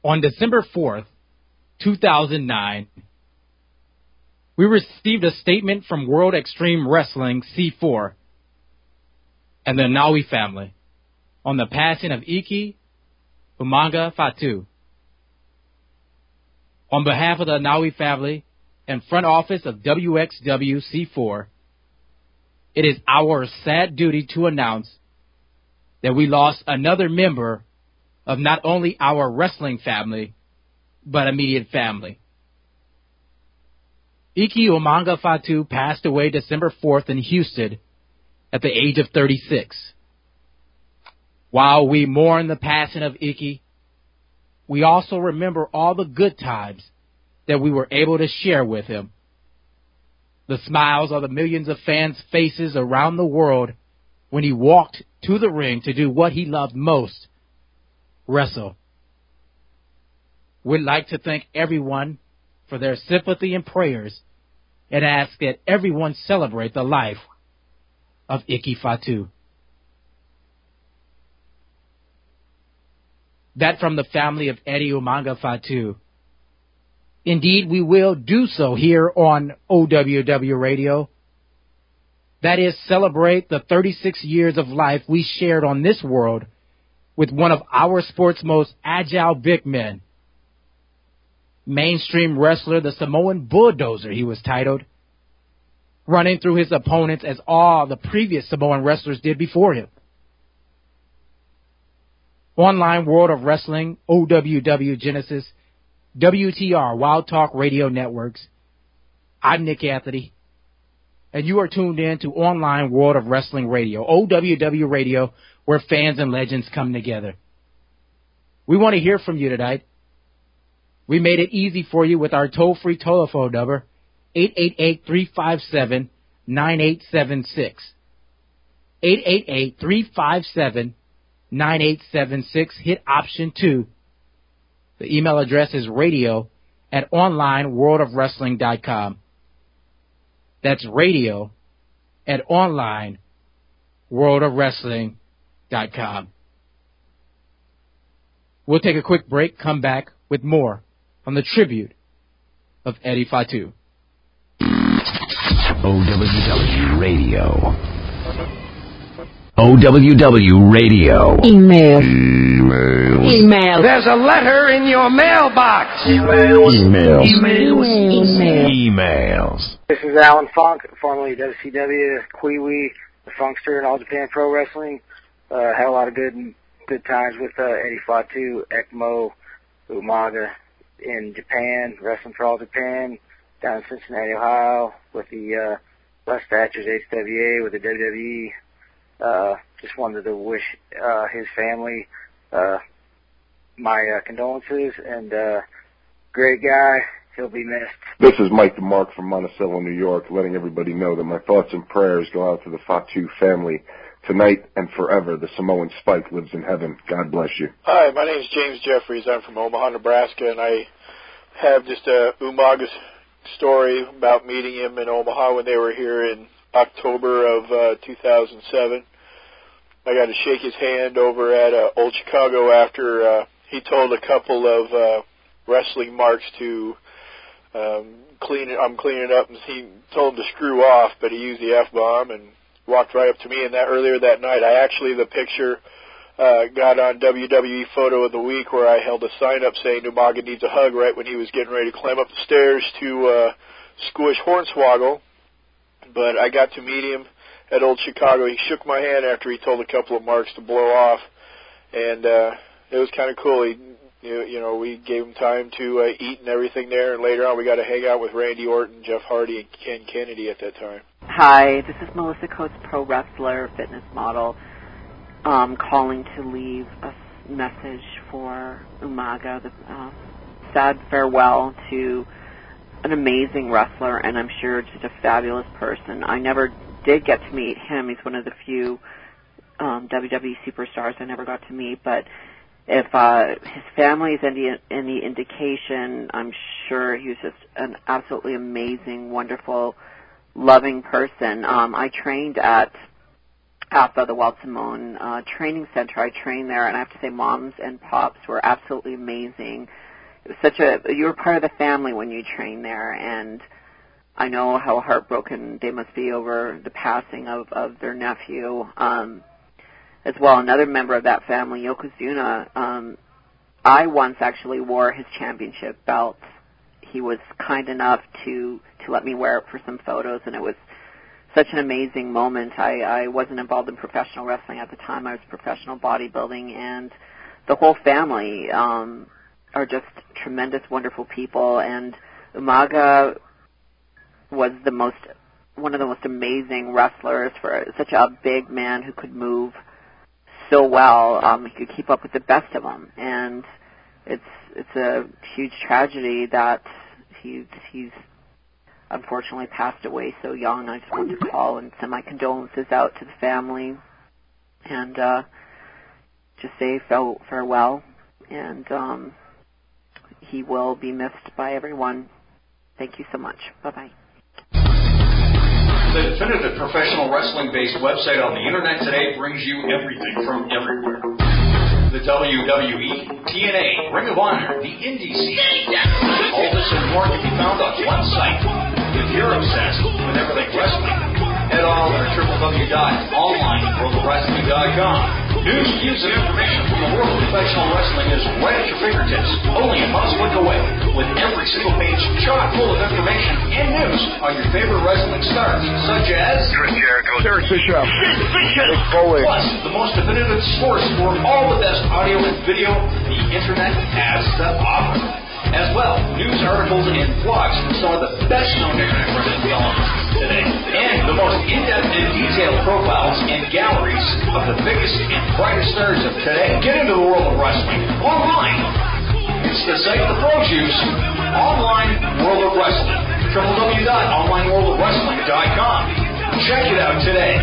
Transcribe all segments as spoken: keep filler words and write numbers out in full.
On December fourth, two thousand nine, we received a statement from World Extreme Wrestling C four and the Inoue family on the passing of Iki Umaga Fatu. On behalf of the Inoue family and front office of W X W C four, it is our sad duty to announce that we lost another member of not only our wrestling family, but immediate family. Iki Umaga Fatu passed away December fourth in Houston at the age of thirty-six. While we mourn the passing of Iki, we also remember all the good times that we were able to share with him. The smiles on the millions of fans' faces around the world when he walked to the ring to do what he loved most, wrestle. We'd like to thank everyone for their sympathy and prayers and ask that everyone celebrate the life of Iki Fatu. That from the family of Eddie Umaga Fatu. Indeed, we will do so here on O W W Radio. That is, celebrate the thirty-six years of life we shared on this world with one of our sport's most agile big men. Mainstream wrestler, the Samoan Bulldozer, he was titled, running through his opponents as all the previous Samoan wrestlers did before him. Online World of Wrestling, O W W Genesis, W T R, Wild Talk Radio Networks. I'm Nick Anthony, and you are tuned in to Online World of Wrestling Radio, O W W Radio, where fans and legends come together. We want to hear from you tonight. We made it easy for you with our toll-free telephone number, eight eight eight, three five seven, nine eight seven six. eight eight eight, three five seven, nine eight seven six. Hit option two. The email address is radio at online world of wrestling dot com. That's radio at online world of wrestling dot com. We'll take a quick break, come back with more on the tribute of Eddie Fatu. O W W Radio. O W W Radio. Email. Email. Email. There's a letter in your mailbox. Emails. Emails. Emails. Emails. This is Alan Funk, formerly W C W, Kiwi, the Funkster, and All Japan Pro Wrestling. Uh, had a lot of good good times with uh, Eddie Fatu, ECMO, Umaga in Japan, wrestling for All Japan, down in Cincinnati, Ohio, with the uh, Les Thatchers, H W A, with the W W E. Uh, just wanted to wish uh, his family uh, my uh, condolences, and uh, great guy. He'll be missed. This is Mike DeMarc from Monticello, New York, letting everybody know that my thoughts and prayers go out to the Fatu family. Tonight and forever, the Samoan Spike lives in heaven. God bless you. Hi, my name is James Jeffries. I'm from Omaha, Nebraska, and I have just a Umaga story about meeting him in Omaha when they were here in October of uh, two thousand seven. I got to shake his hand over at uh, Old Chicago after uh, he told a couple of uh, wrestling marks to um, clean it. I'm cleaning it up, and he told them to screw off, but he used the F-bomb and walked right up to me. And that earlier that night, I actually the picture uh, got on W W E Photo of the Week where I held a sign up saying Umaga needs a hug right when he was getting ready to climb up the stairs to uh, squish Hornswoggle. But I got to meet him at Old Chicago. He shook my hand after he told a couple of marks to blow off, and uh, it was kind of cool. He, you, you know, we gave him time to uh, eat and everything there, and later on we got to hang out with Randy Orton, Jeff Hardy, and Ken Kennedy at that time. Hi, this is Melissa Coates, pro wrestler, fitness model, um, calling to leave a message for Umaga, the uh, sad farewell to an amazing wrestler, and I'm sure just a fabulous person. I never did get to meet him. He's one of the few um, W W E superstars I never got to meet, but if uh, his family is any, any indication, I'm sure he was just an absolutely amazing, wonderful, loving person. Um, I trained at APA, the Wild Simone uh, Training Center. I trained there, and I have to say moms and pops were absolutely amazing. It was such a, you were part of the family when you trained there, and I know how heartbroken they must be over the passing of, of their nephew. Um, as well, another member of that family, Yokozuna, um, I once actually wore his championship belt. He was kind enough to, to let me wear it for some photos, and it was such an amazing moment. I, I wasn't involved in professional wrestling at the time. I was professional bodybuilding, and the whole family um, are just tremendous, wonderful people. And Umaga was the most, one of the most amazing wrestlers for such a big man who could move so well. Um, he could keep up with the best of them, and it's it's a huge tragedy that he he's unfortunately passed away so young. I just wanted to call and send my condolences out to the family, and uh, just say farewell. And um, he will be missed by everyone. Thank you so much. Bye bye. The definitive professional wrestling-based website on the internet today brings you everything from everywhere. The W W E, T N A, Ring of Honor, the Indie scene. All this and more can be found on one site. If you're obsessed with everything wrestling, head on over to w w w dot online world of wrestling dot com. News, views, and information from the world of professional wrestling is right at your fingertips, only a mouse click away, with every single page chock full of information and news on your favorite wrestling stars, such as Chris Jericho, Derek Bischoff, Mick Foley. Plus, the most definitive source for all the best audio and video the internet has to offer. As well, news articles and blogs from some of the best-known internet wrestling developments today, and the most in-depth and detailed profiles and galleries of the biggest and brightest stars of today. Get into the world of wrestling online. It's the site the pros use. Online World of Wrestling. w w w dot online world of wrestling dot com. Check it out today.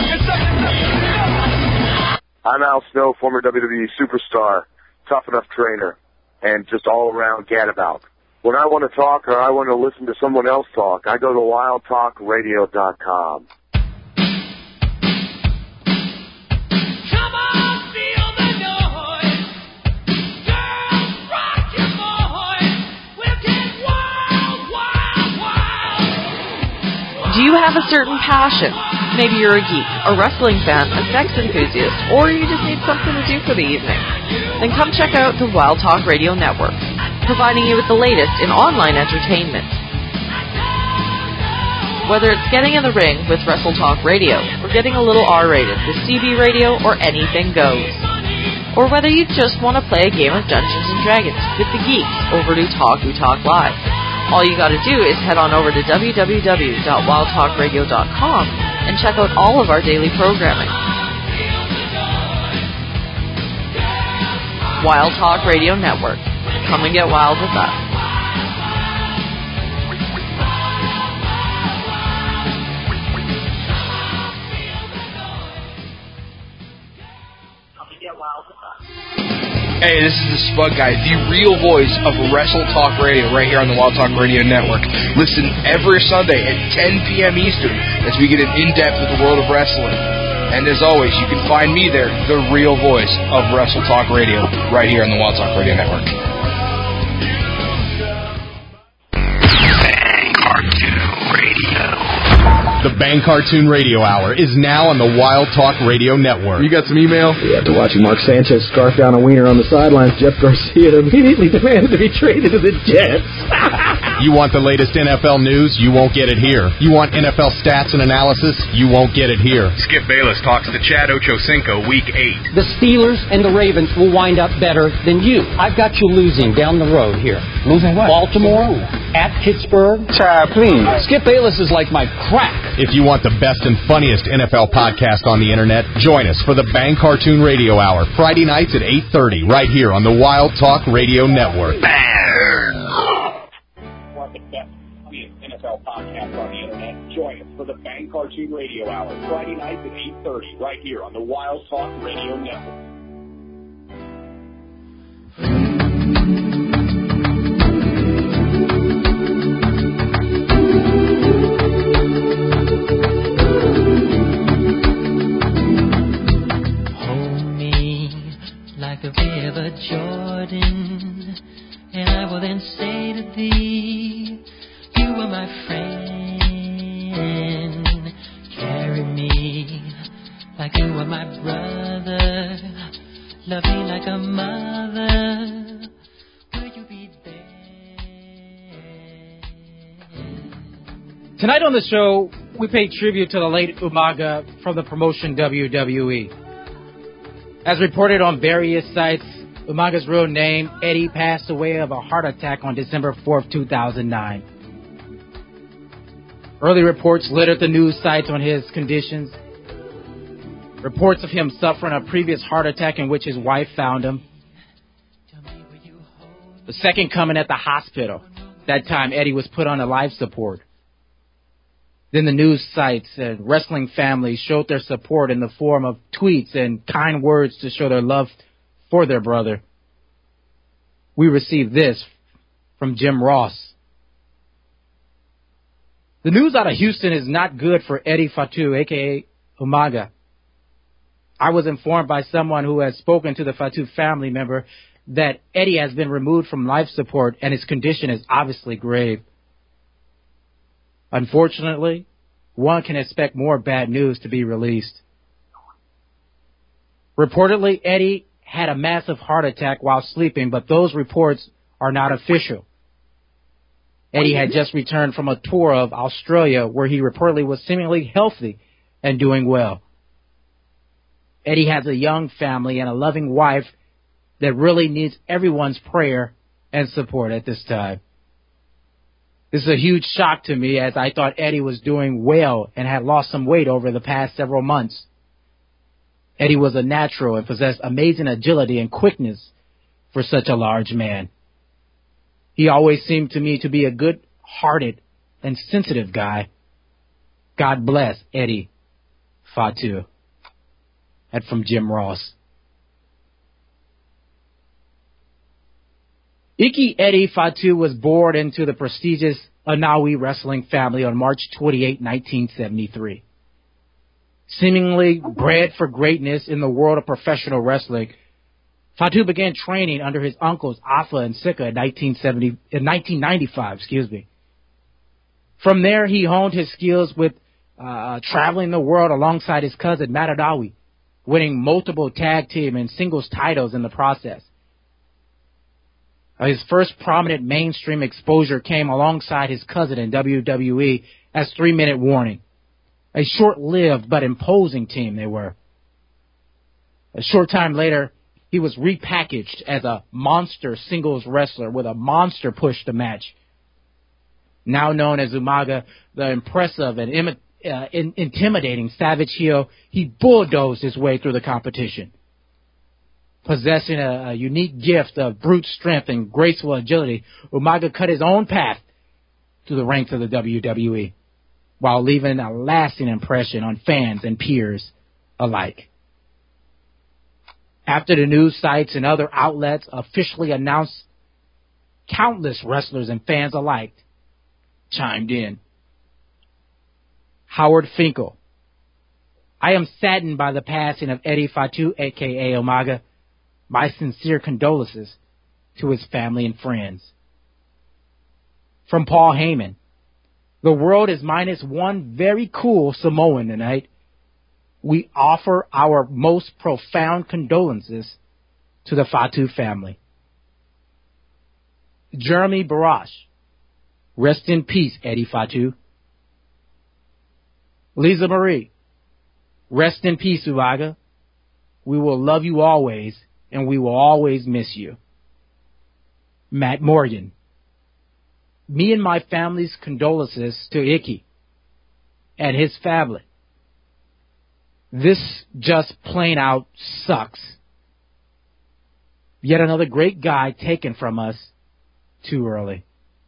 I'm Al Snow, former W W E superstar, tough enough trainer, and just all-around gadabout. When I want to talk or I want to listen to someone else talk, I go to wild talk radio dot com. Do you have a certain passion? Maybe you're a geek, a wrestling fan, a sex enthusiast, or you just need something to do for the evening. Then come check out the Wild Talk Radio Network, providing you with the latest in online entertainment. Whether it's getting in the ring with Wrestle Talk Radio, or getting a little R-rated with C B Radio, or anything goes. Or whether you just want to play a game of Dungeons and Dragons with the geeks over to Talk We Talk Live. All you got to do is head on over to w w w dot wild talk radio dot com and check out all of our daily programming. Wild Talk Radio Network. Come and get wild with us. Hey, this is the Spud Guy, the real voice of Wrestle Talk Radio right here on the Wild Talk Radio Network. Listen every Sunday at ten p.m. Eastern as we get an in-depth with the world of wrestling. And as always, you can find me there, the real voice of Wrestle Talk Radio right here on the Wild Talk Radio Network. Cartoon Radio. The Bang Cartoon Radio Hour is now on the Wild Talk Radio Network. You got some email? Yeah, after watching Mark Sanchez scarf down a wiener on the sidelines, Jeff Garcia immediately demanded to be traded to the Jets. You want the latest N F L news? You won't get it here. You want N F L stats and analysis? You won't get it here. Skip Bayless talks to Chad Ochocinco week eight. The Steelers and the Ravens will wind up better than you. I've got you losing down the road here. Losing what? Baltimore, at Pittsburgh. Chad, please. Skip Bayless is like my crack. If you want the best and funniest N F L podcast on the internet, join us for the Bang Cartoon Radio Hour, Friday nights at eight thirty, right here on the Wild Talk Radio Network. Bang! Want the best and funniest N F L podcast on the internet? Join us for the Bang Cartoon Radio Hour, Friday nights at eight thirty, right here on the Wild Talk Radio Network. like you are my brother, love me like a mother. Will you be there? Tonight on the show, we pay tribute to the late Umaga from the promotion W W E. As reported on various sites, Umaga's real name, Eddie, passed away of a heart attack on December fourth, two thousand nine. Early reports littered the news sites on his conditions. Reports of him suffering a previous heart attack in which his wife found him. The second coming at the hospital. That time, Eddie was put on a life support. Then the news sites and wrestling families showed their support in the form of tweets and kind words to show their love for their brother. We received this from Jim Ross. The news out of Houston is not good for Eddie Fatu, a k a. Umaga. I was informed by someone who has spoken to the Fatu family member that Eddie has been removed from life support and his condition is obviously grave. Unfortunately, one can expect more bad news to be released. Reportedly, Eddie had a massive heart attack while sleeping, but those reports are not official. Eddie had just returned from a tour of Australia where he reportedly was seemingly healthy and doing well. Eddie has a young family and a loving wife that really needs everyone's prayer and support at this time. This is a huge shock to me as I thought Eddie was doing well and had lost some weight over the past several months. Eddie was a natural and possessed amazing agility and quickness for such a large man. He always seemed to me to be a good-hearted and sensitive guy. God bless Eddie Fatu. And from Jim Ross. Iki Eddie Fatu was born into the prestigious Anawi wrestling family on March twenty-eighth, nineteen seventy-three. Seemingly bred for greatness in the world of professional wrestling, Fatu began training under his uncles Afa and Sika in nineteen seventy, in nineteen ninety-five. Excuse me. From there, he honed his skills with uh, traveling the world alongside his cousin Matadawi, winning multiple tag team and singles titles in the process. His first prominent mainstream exposure came alongside his cousin in W W E as Three Minute Warning. A short-lived but imposing team they were. A short time later, he was repackaged as a monster singles wrestler with a monster push to match. Now known as Umaga, the impressive and imi- uh, in- intimidating Savage heel, he bulldozed his way through the competition. Possessing a, a unique gift of brute strength and graceful agility, Umaga cut his own path to the ranks of the W W E, while leaving a lasting impression on fans and peers alike. After the news sites and other outlets officially announced, countless wrestlers and fans alike chimed in. Howard Finkel. I am saddened by the passing of Eddie Fatu, a k a. Umaga. My sincere condolences to his family and friends. From Paul Heyman. The world is minus one very cool Samoan tonight. We offer our most profound condolences to the Fatu family. Jeremy Barash. Rest in peace, Eddie Fatu. Lisa Marie. Rest in peace, Umaga. We will love you always, and we will always miss you. Matt Morgan. Me and my family's condolences to Iki and his family. This just plain out sucks. Yet another great guy taken from us too early.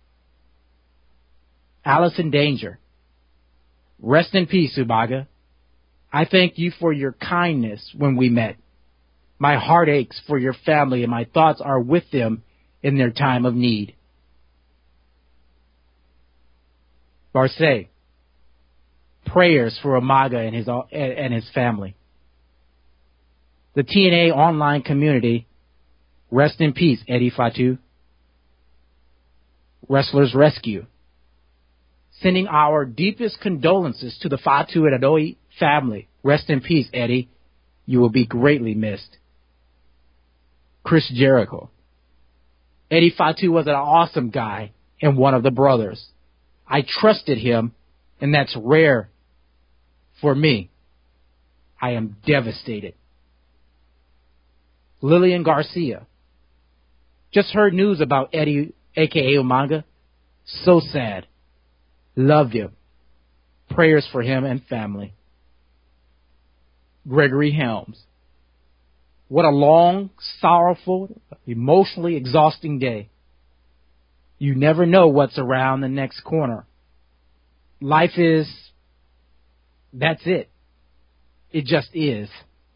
Allison Danger. Rest in peace, Umaga. I thank you for your kindness when we met. My heart aches for your family, and my thoughts are with them in their time of need. Barcet. Prayers for Umaga and his and his family. The T N A online community. Rest in peace, Eddie Fatu. Wrestlers Rescue. Sending our deepest condolences to the Fatu and Adoyi family. Rest in peace, Eddie. You will be greatly missed. Chris Jericho. Eddie Fatu was an awesome guy and one of the brothers. I trusted him, and that's rare for me. I am devastated. Lillian Garcia. Just heard news about Eddie, a k a. Umaga. So sad. Loved him. Prayers for him and family. Gregory Helms. What a long, sorrowful, emotionally exhausting day. You never know what's around the next corner. Life is, that's it. It just is.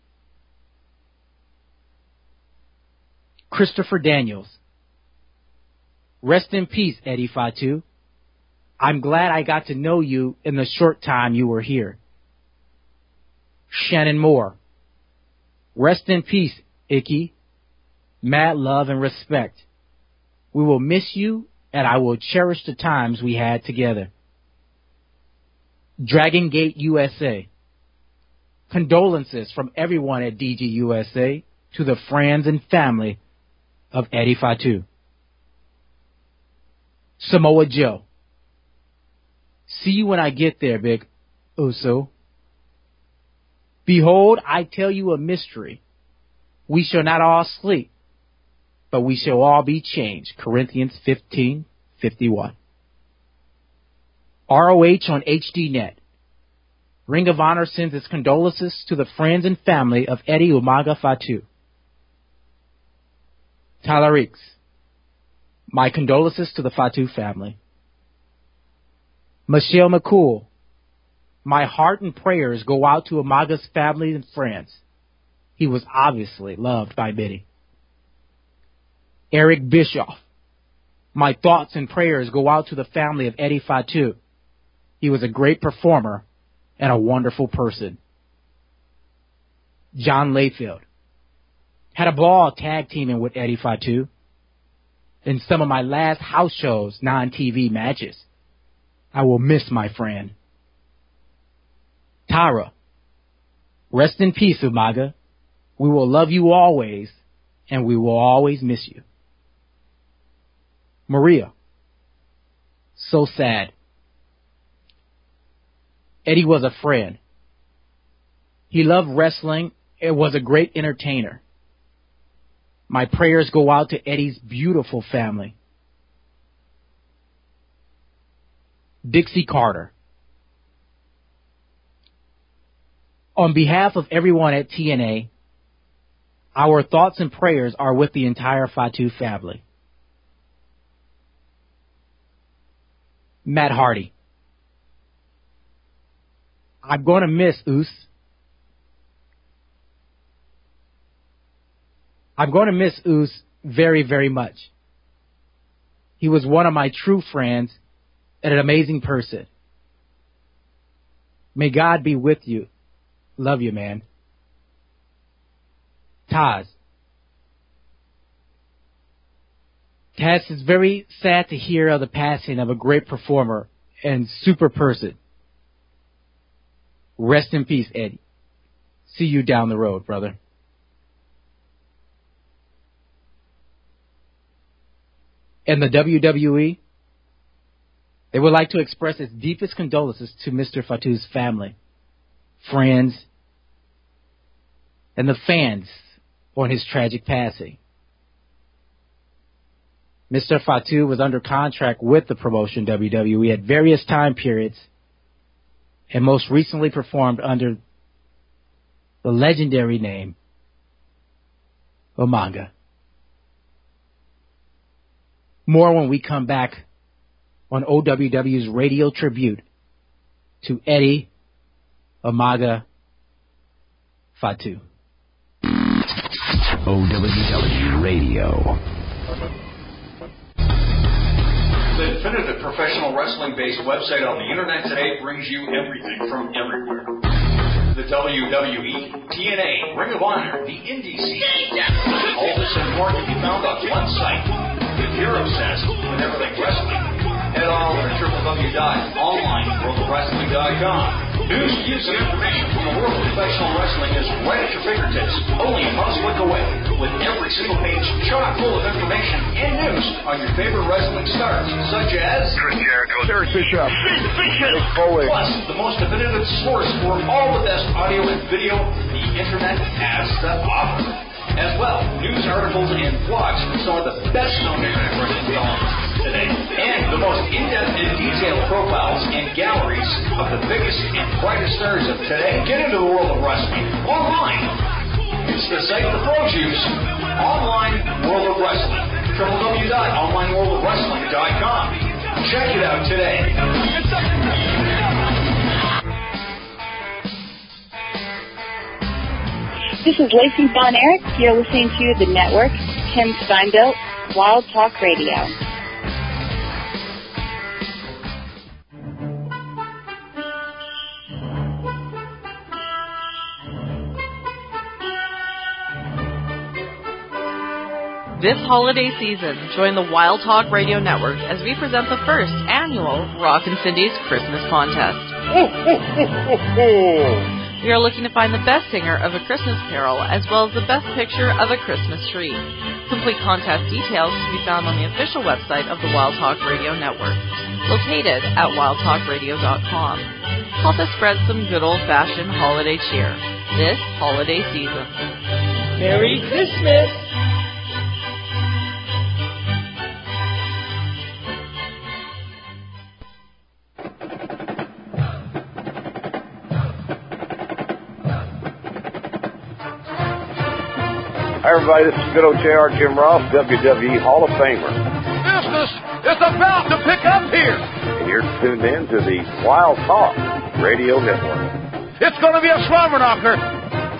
Christopher Daniels. Rest in peace, Eddie Fatu. I'm glad I got to know you in the short time you were here. Shannon Moore. Rest in peace, Icky. Mad love and respect. We will miss you, and I will cherish the times we had together. Dragon Gate U S A. Condolences from everyone at D G U S A to the friends and family of Eddie Fatu. Samoa Joe. See you when I get there, Big Uso. Behold, I tell you a mystery. We shall not all sleep, but we shall all be changed. Corinthians fifteen fifty-one. R O H on H D Net. Ring of Honor sends its condolences to the friends and family of Eddie Umaga Fatu. Tyler Reeks. My condolences to the Fatu family. Michelle McCool. My heart and prayers go out to Umaga's family and friends. He was obviously loved by many. Eric Bischoff. My thoughts and prayers go out to the family of Eddie Fatu. He was a great performer and a wonderful person. John Layfield. Had a ball tag teaming with Eddie Fatu in some of my last house shows, non-T V matches. I will miss my friend. Tara. Rest in peace, Umaga. We will love you always, and we will always miss you. Maria. So sad. Eddie was a friend. He loved wrestling and was a great entertainer. My prayers go out to Eddie's beautiful family. Dixie Carter. On behalf of everyone at T N A, our thoughts and prayers are with the entire Fatu family. Matt Hardy. I'm going to miss Us. I'm going to miss Us very, very much. He was one of my true friends and an amazing person. May God be with you. Love you, man. Taz. Taz, it's very sad to hear of the passing of a great performer and super person. Rest in peace, Eddie. See you down the road, brother. And the W W E, they would like to express its deepest condolences to Mister Fatu's family, friends, and the fans on his tragic passing. Mister Fatu was under contract with the promotion W W E at various time periods and most recently performed under the legendary name Umaga. More when we come back on O W W's radio tribute to Eddie Umaga Fatu. O W W Radio. The definitive professional wrestling-based website on the internet today brings you everything from everywhere. The W W E, T N A, Ring of Honor, the Indie scene. All this and more can be found on one site. If you're obsessed with everything wrestling, head on over to w w w dot online world of wrestling dot com. News, views, and information from the world of professional wrestling is right at your fingertips, only a mouse click away, with every single page chock full of information and news on your favorite wrestling stars, such as Chris Jericho, Eric Bischoff, Mick Foley. Plus, the most definitive source for all the best audio and video the internet has to offer. As well, news articles and blogs from some of the best-known internet wrestling columnists today, and the most in-depth and detailed profiles and galleries of the biggest and brightest stars of today. Get into the world of wrestling online. It's the site the pros use. Online World of Wrestling. w w w dot online world of wrestling dot com. Check it out today. This is Lacey Von Erich. You're listening to The Network, Tim Steinbilt, Wild Talk Radio. This holiday season, join the Wild Talk Radio Network as we present the first annual Rock and Cindy's Christmas Contest. We are looking to find the best singer of a Christmas carol, as well as the best picture of a Christmas tree. Complete contest details can be found on the official website of the Wild Talk Radio Network, located at wild talk radio dot com. Help us spread some good old-fashioned holiday cheer this holiday season. Merry Christmas! Hi, everybody. This is good old J R Jim Ross, W W E Hall of Famer. Business is about to pick up here. And you're tuned in to the Wild Talk Radio Network. It's going to be a slobber knocker.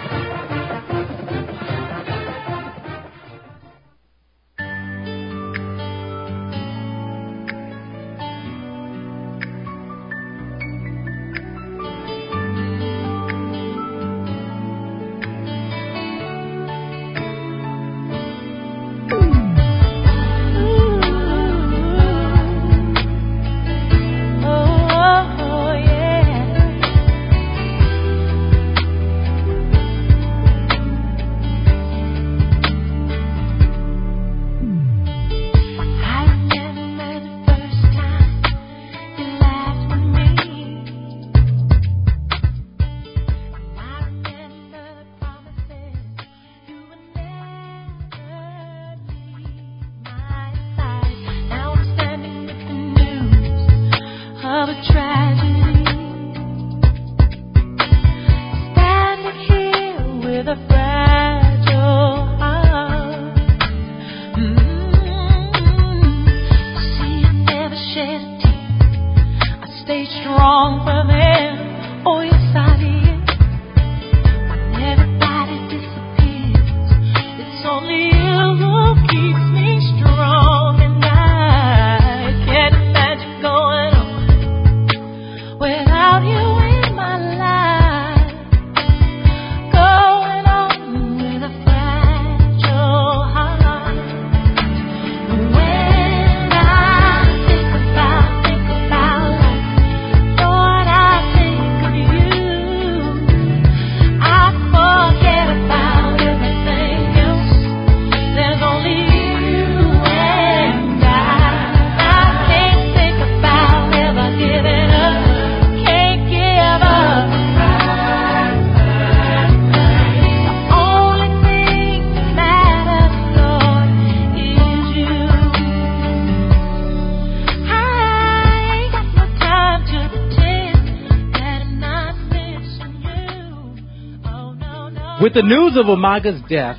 With the news of Umaga's death,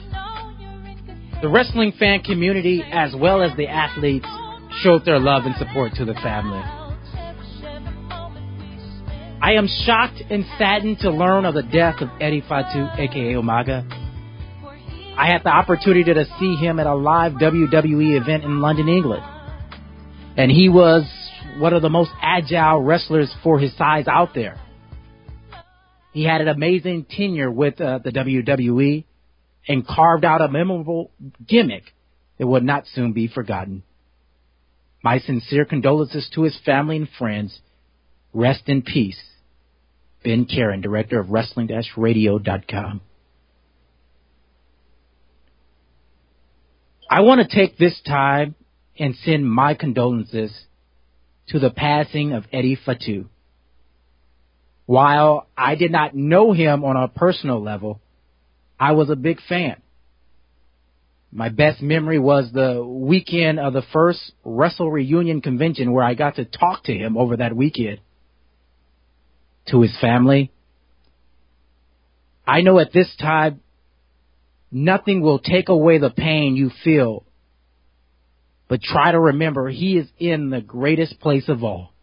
the wrestling fan community as well as the athletes showed their love and support to the family. I am shocked and saddened to learn of the death of Eddie Fatu, aka Umaga. I had the opportunity to see him at a live W W E event in London, England. And he was one of the most agile wrestlers for his size out there. He had an amazing tenure with uh, the W W E and carved out a memorable gimmick that would not soon be forgotten. My sincere condolences to his family and friends. Rest in peace. Ben Karen, director of Wrestling Radio dot com. I want to take this time and send my condolences to the passing of Eddie Fatu. While I did not know him on a personal level, I was a big fan. My best memory was the weekend of the first Wrestle Reunion convention where I got to talk to him over that weekend. To his family, I know at this time, nothing will take away the pain you feel, but try to remember he is in the greatest place of all.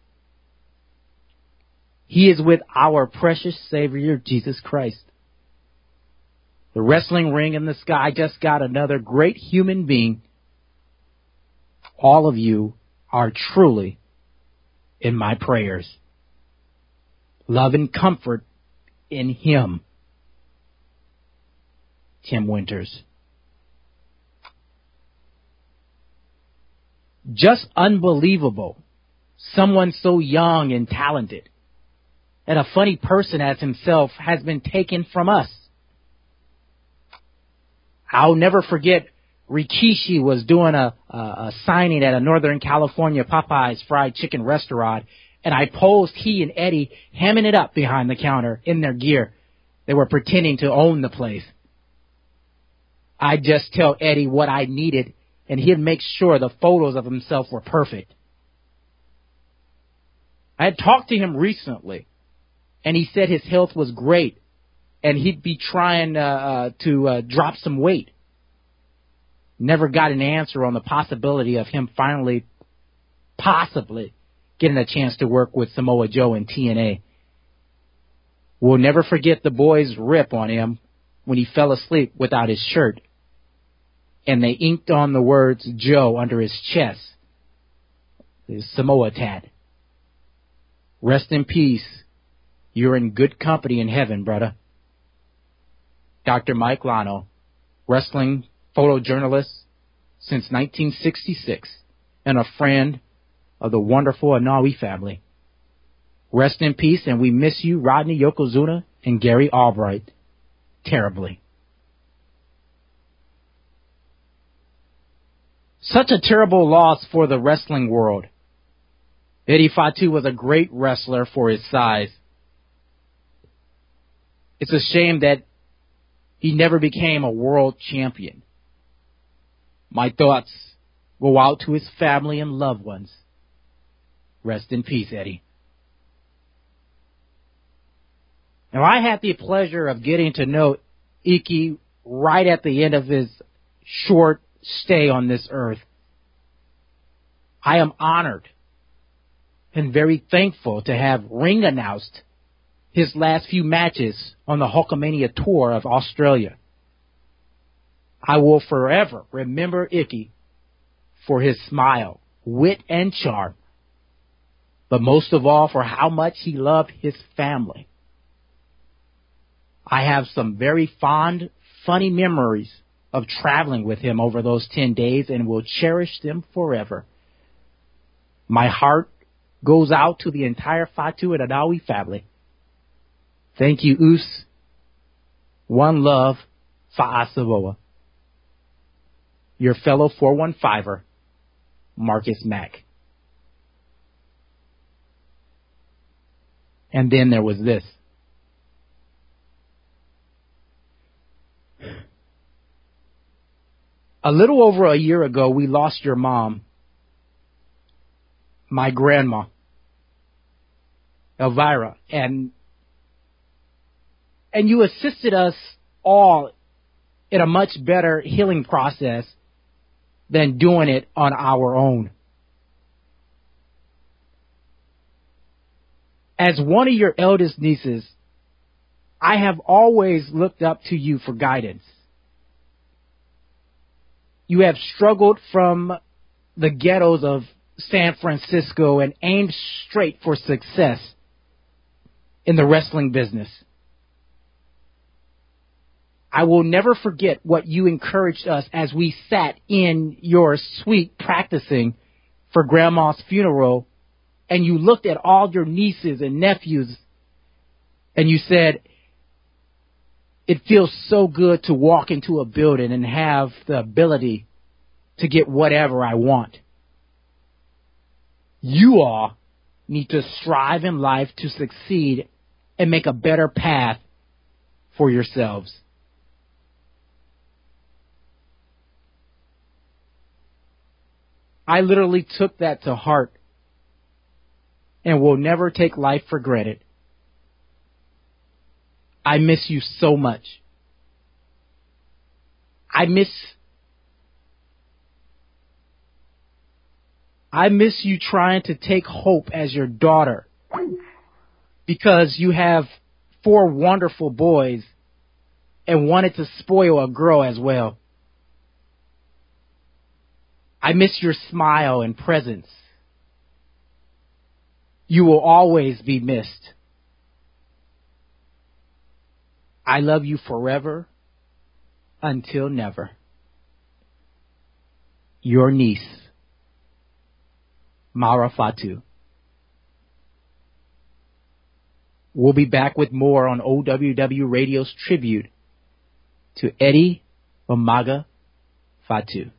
He is with our precious Savior, Jesus Christ. The wrestling ring in the sky just got another great human being. All of you are truly in my prayers. Love and comfort in him. Tim Winters. Just unbelievable. Someone so young and talented and a funny person as himself has been taken from us. I'll never forget Rikishi was doing a, a, a signing at a Northern California Popeyes fried chicken restaurant, and I posed he and Eddie hamming it up behind the counter in their gear. They were pretending to own the place. I'd just tell Eddie what I needed, and he'd make sure the photos of himself were perfect. I had talked to him recently, and he said his health was great, and he'd be trying uh, uh, to uh, drop some weight. Never got an answer on the possibility of him finally, possibly, getting a chance to work with Samoa Joe in T N A. We'll never forget the boys' rip on him when he fell asleep without his shirt, and they inked on the words Joe under his chest, his Samoa tat. Rest in peace. You're in good company in heaven, brother. Doctor Mike Lano, wrestling photojournalist since nineteen sixty-six, and a friend of the wonderful Anawi family. Rest in peace, and we miss you, Rodney Yokozuna and Gary Albright, terribly. Such a terrible loss for the wrestling world. Eddie Fatu was a great wrestler for his size. It's a shame that he never became a world champion. My thoughts go out to his family and loved ones. Rest in peace, Eddie. Now, I had the pleasure of getting to know Iki right at the end of his short stay on this earth. I am honored and very thankful to have Ring announced his last few matches on the Hulkamania tour of Australia. I will forever remember Iki for his smile, wit, and charm, but most of all for how much he loved his family. I have some very fond, funny memories of traveling with him over those ten days and will cherish them forever. My heart goes out to the entire Fatu and Anawi family. Thank you, Oos. One love, Fa'asaboa. Your fellow four one fiver, Marcus Mack. And then there was this. A little over a year ago, we lost your mom, my grandma, Elvira, and and you assisted us all in a much better healing process than doing it on our own. As one of your eldest nieces, I have always looked up to you for guidance. You have struggled from the ghettos of San Francisco and aimed straight for success in the wrestling business. I will never forget what you encouraged us as we sat in your suite practicing for Grandma's funeral, and you looked at all your nieces and nephews, and you said, it feels so good to walk into a building and have the ability to get whatever I want. You all need to strive in life to succeed and make a better path for yourselves. I literally took that to heart and will never take life for granted. I miss you so much. I miss I miss you trying to take Hope as your daughter because you have four wonderful boys and wanted to spoil a girl as well. I miss your smile and presence. You will always be missed. I love you forever until never. Your niece, Mara Fatu. We'll be back with more on O W W Radio's tribute to Eddie Umaga Fatu.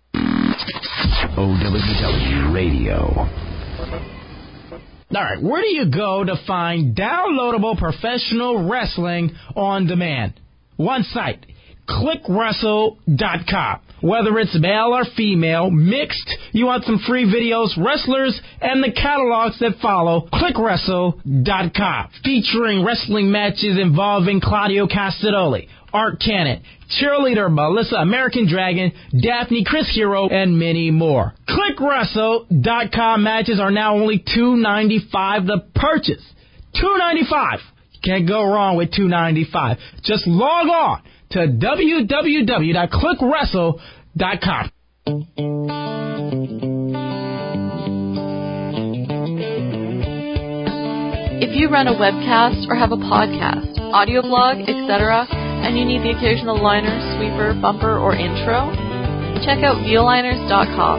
O W W Radio. All right, where do you go to find downloadable professional wrestling on demand? One site, click wrestle dot com. Whether it's male or female, mixed, you want some free videos, wrestlers, and the catalogs that follow, click wrestle dot com. Featuring wrestling matches involving Claudio Castagnoli, Art Cannon, Cheerleader Melissa American Dragon, Daphne Chris Hero, and many more. click wrestle dot com matches are now only two ninety-five to purchase. two ninety-five. You can't go wrong with two ninety-five. Just log on to w w w dot click wrestle dot com. If you run a webcast or have a podcast, audio blog, et cetera, and you need the occasional liner, sweeper, bumper, or intro, check out violiners dot com.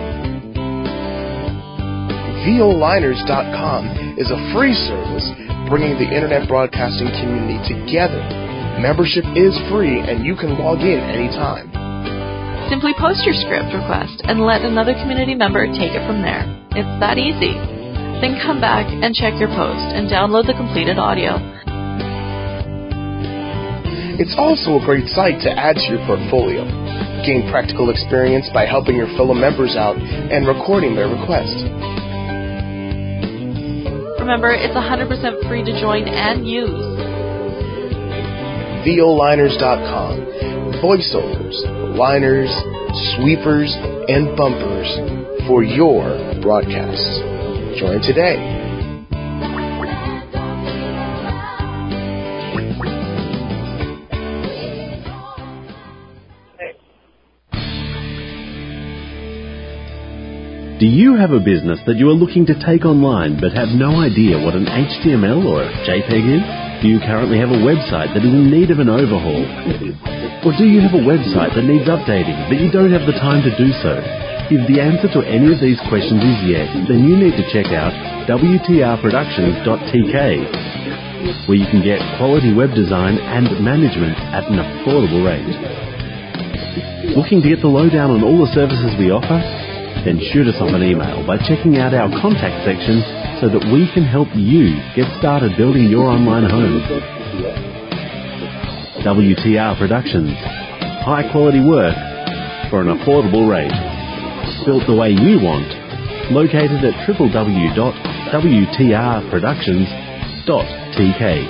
violiners dot com is a free service bringing the internet broadcasting community together. Membership is free and you can log in anytime. Simply post your script request and let another community member take it from there. It's that easy. Then come back and check your post and download the completed audio. It's also a great site to add to your portfolio. Gain practical experience by helping your fellow members out and recording their requests. Remember, it's one hundred percent free to join and use. violiners dot com. Voiceovers, liners, sweepers, and bumpers for your broadcasts. Join today. Do you have a business that you are looking to take online but have no idea what an H T M L or JPEG is? Do you currently have a website that is in need of an overhaul? Or do you have a website that needs updating but you don't have the time to do so? If the answer to any of these questions is yes, then you need to check out w t r productions dot t k, where you can get quality web design and management at an affordable rate. Looking to get the lowdown on all the services we offer? Then shoot us off an email by checking out our contact section so that we can help you get started building your online home. W T R Productions. High quality work for an affordable rate. Built the way you want. Located at w w w dot w t r productions dot t k.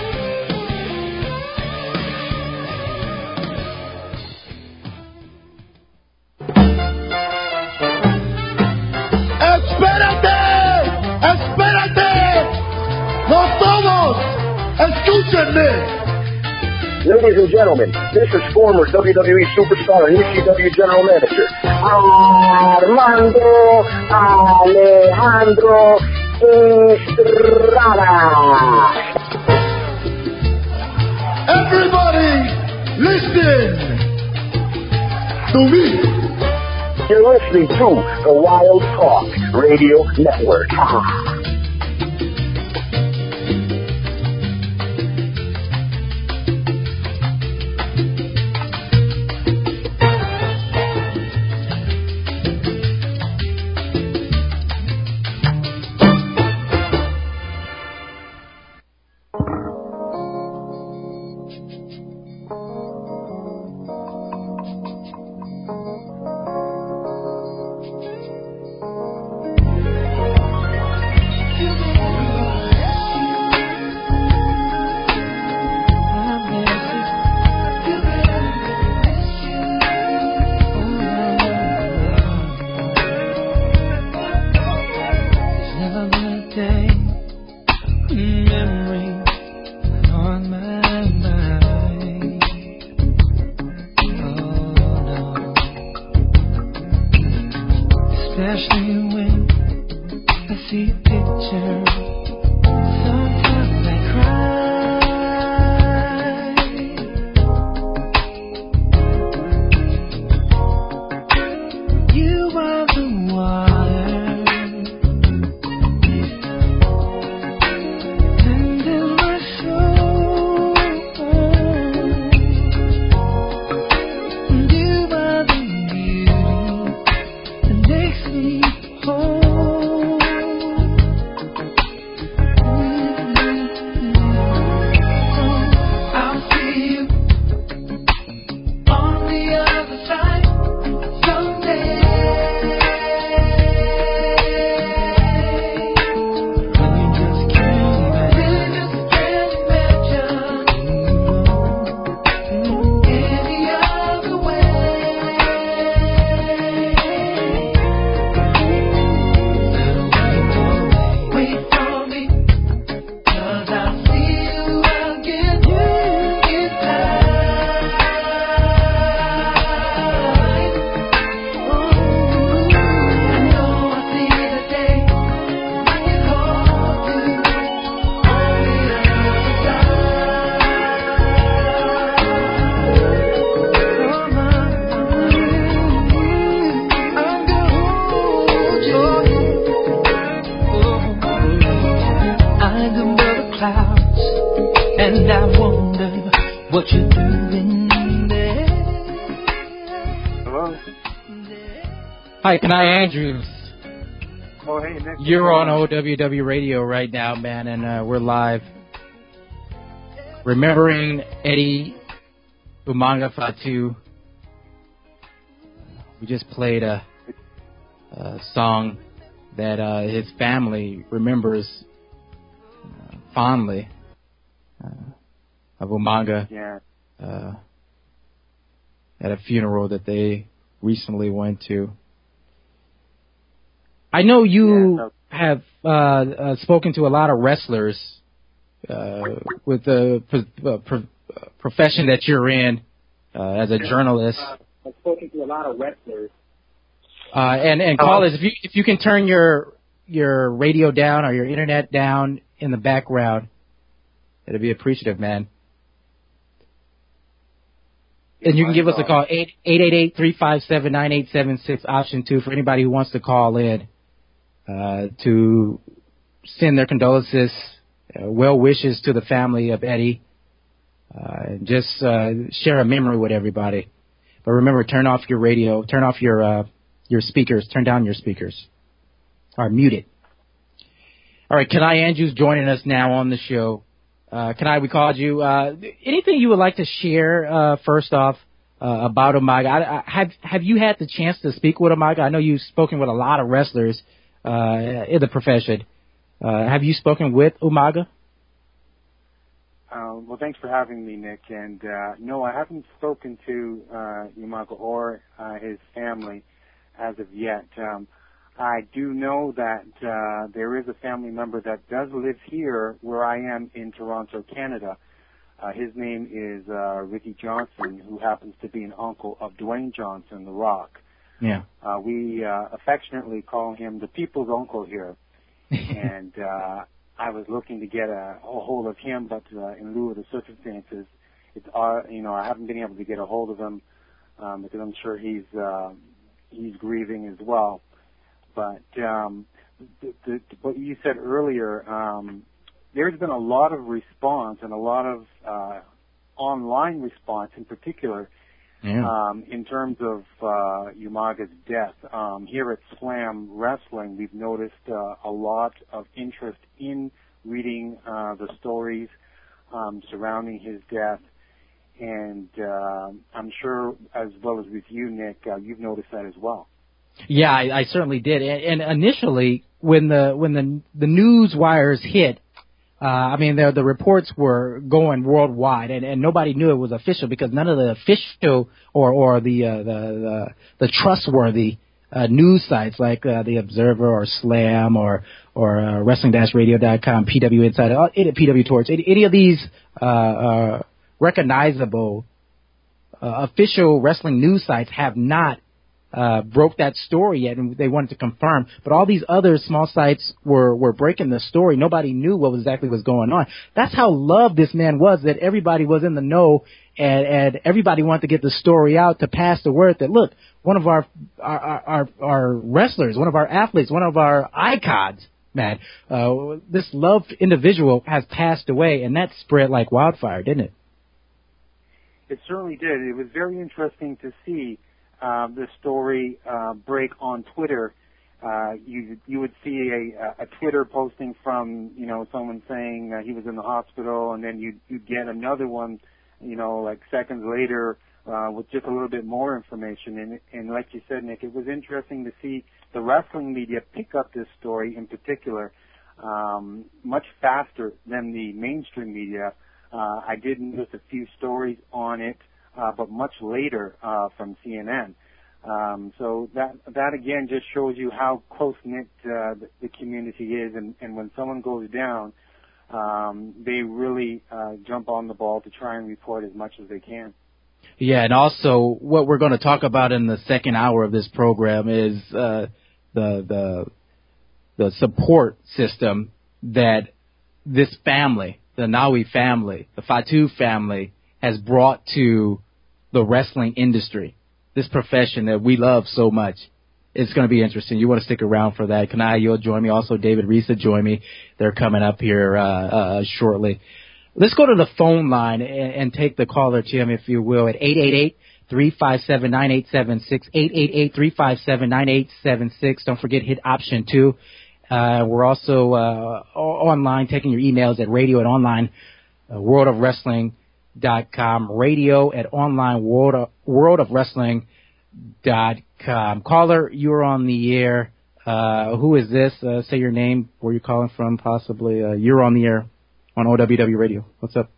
Ladies and gentlemen, this is former W W E superstar and E C W general manager, Armando Alejandro Estrada. Everybody, listen to me. You're listening to the Wild Talk Radio Network. Hi, Kanai Andrews. Oh, hey, Nick. You're on O W W Radio right now, man, and uh, we're live. Remembering Eddie Umaga Fatu. We just played a, a song that uh, his family remembers uh, fondly uh, of Umaga yeah. uh, at a funeral that they recently went to. I know you yeah, so. have uh, uh, spoken to a lot of wrestlers uh, with the pro- uh, pro- profession that you're in uh, as a journalist. Uh, I've spoken to a lot of wrestlers. Uh, and and callers, if you if you can turn your your radio down or your internet down in the background, it'd be appreciative, man. And you can give us a call, eight eight eight, three five seven, nine eight seven six, option two, for anybody who wants to call in. Uh, to send their condolences, uh, well wishes to the family of Eddie, uh, and just uh, share a memory with everybody. But remember, turn off your radio, turn off your uh, your speakers, turn down your speakers, or mute it. All right, Kanai Andrews joining us now on the show. Uh, Kanai, we called you. Uh, anything you would like to share uh, first off uh, about Umaga? I, I, have have you had the chance to speak with Umaga? I know you've spoken with a lot of wrestlers Uh, in the profession. Uh, have you spoken with Umaga? Uh, well, thanks for having me, Nick. And uh, no, I haven't spoken to uh, Umaga or uh, his family as of yet. Um, I do know that uh, there is a family member that does live here where I am in Toronto, Canada. Uh, his name is uh, Ricky Johnson, who happens to be an uncle of Dwayne Johnson, The Rock. Yeah. Uh, we uh, affectionately call him the people's uncle here. and uh, I was looking to get a, a hold of him, but uh, in lieu of the circumstances, it's uh, you know I haven't been able to get a hold of him um, because I'm sure he's uh, he's grieving as well. But um, the, the, what you said earlier, um, there's been a lot of response and a lot of uh, online response in particular yeah. um, in terms of uh, Umaga's death. Um, here at Slam Wrestling, we've noticed uh, a lot of interest in reading uh, the stories um, surrounding his death. And uh, I'm sure, as well as with you, Nick, uh, you've noticed that as well. Yeah, I, I certainly did. And, and initially, when the when the the news wires hit, uh, I mean, the the reports were going worldwide, and, and nobody knew it was official because none of the official or or the uh, the, the the trustworthy uh, news sites like uh, the Observer or Slam or or uh, Wrestling Radio dot com, P W Insider, P W Torch, any, any of these uh, uh, recognizable uh, official wrestling news sites have not uh broke that story yet, and they wanted to confirm. But all these other small sites were were breaking the story. Nobody knew what exactly was going on. That's how loved this man was, that everybody was in the know, and, and everybody wanted to get the story out to pass the word that, look, one of our our our, our wrestlers, one of our athletes, one of our icons, man, uh, this loved individual has passed away, and that spread like wildfire, didn't it? It certainly did. It was very interesting to see Uh, the story uh, break on Twitter. Uh, you you would see a, a Twitter posting from, you know, someone saying uh, he was in the hospital, and then you'd, you'd get another one, you know, like seconds later uh, with just a little bit more information. And, and like you said, Nick, it was interesting to see the wrestling media pick up this story in particular um, much faster than the mainstream media. Uh, I did notice a few stories on it, Uh, but much later uh, from C N N. Um, so that that again just shows you how close knit uh, the, the community is, and, and when someone goes down, um, they really uh, jump on the ball to try and report as much as they can. Yeah, and also what we're going to talk about in the second hour of this program is uh, the the the support system that this family, the Nawi family, the Fatu family, has brought to the wrestling industry, this profession that we love so much. It's going to be interesting. You want to stick around for that. Kanai, you'll join me. Also, David Reese will join me. They're coming up here uh, uh, shortly. Let's go to the phone line and, and take the caller, Tim, if you will, at eight eight eight, three five seven, nine eight seven six, eight eight eight, three five seven, nine eight seven six. Don't forget, hit option two. Uh, we're also uh, online, taking your emails at radio at online, uh, World of Wrestling dot com, radio at online world of, world of wrestling dot com. Caller, you're on the air. Uh, who is this? Uh, say your name, where you're calling from, possibly. Uh, you're on the air on O W W Radio. What's up?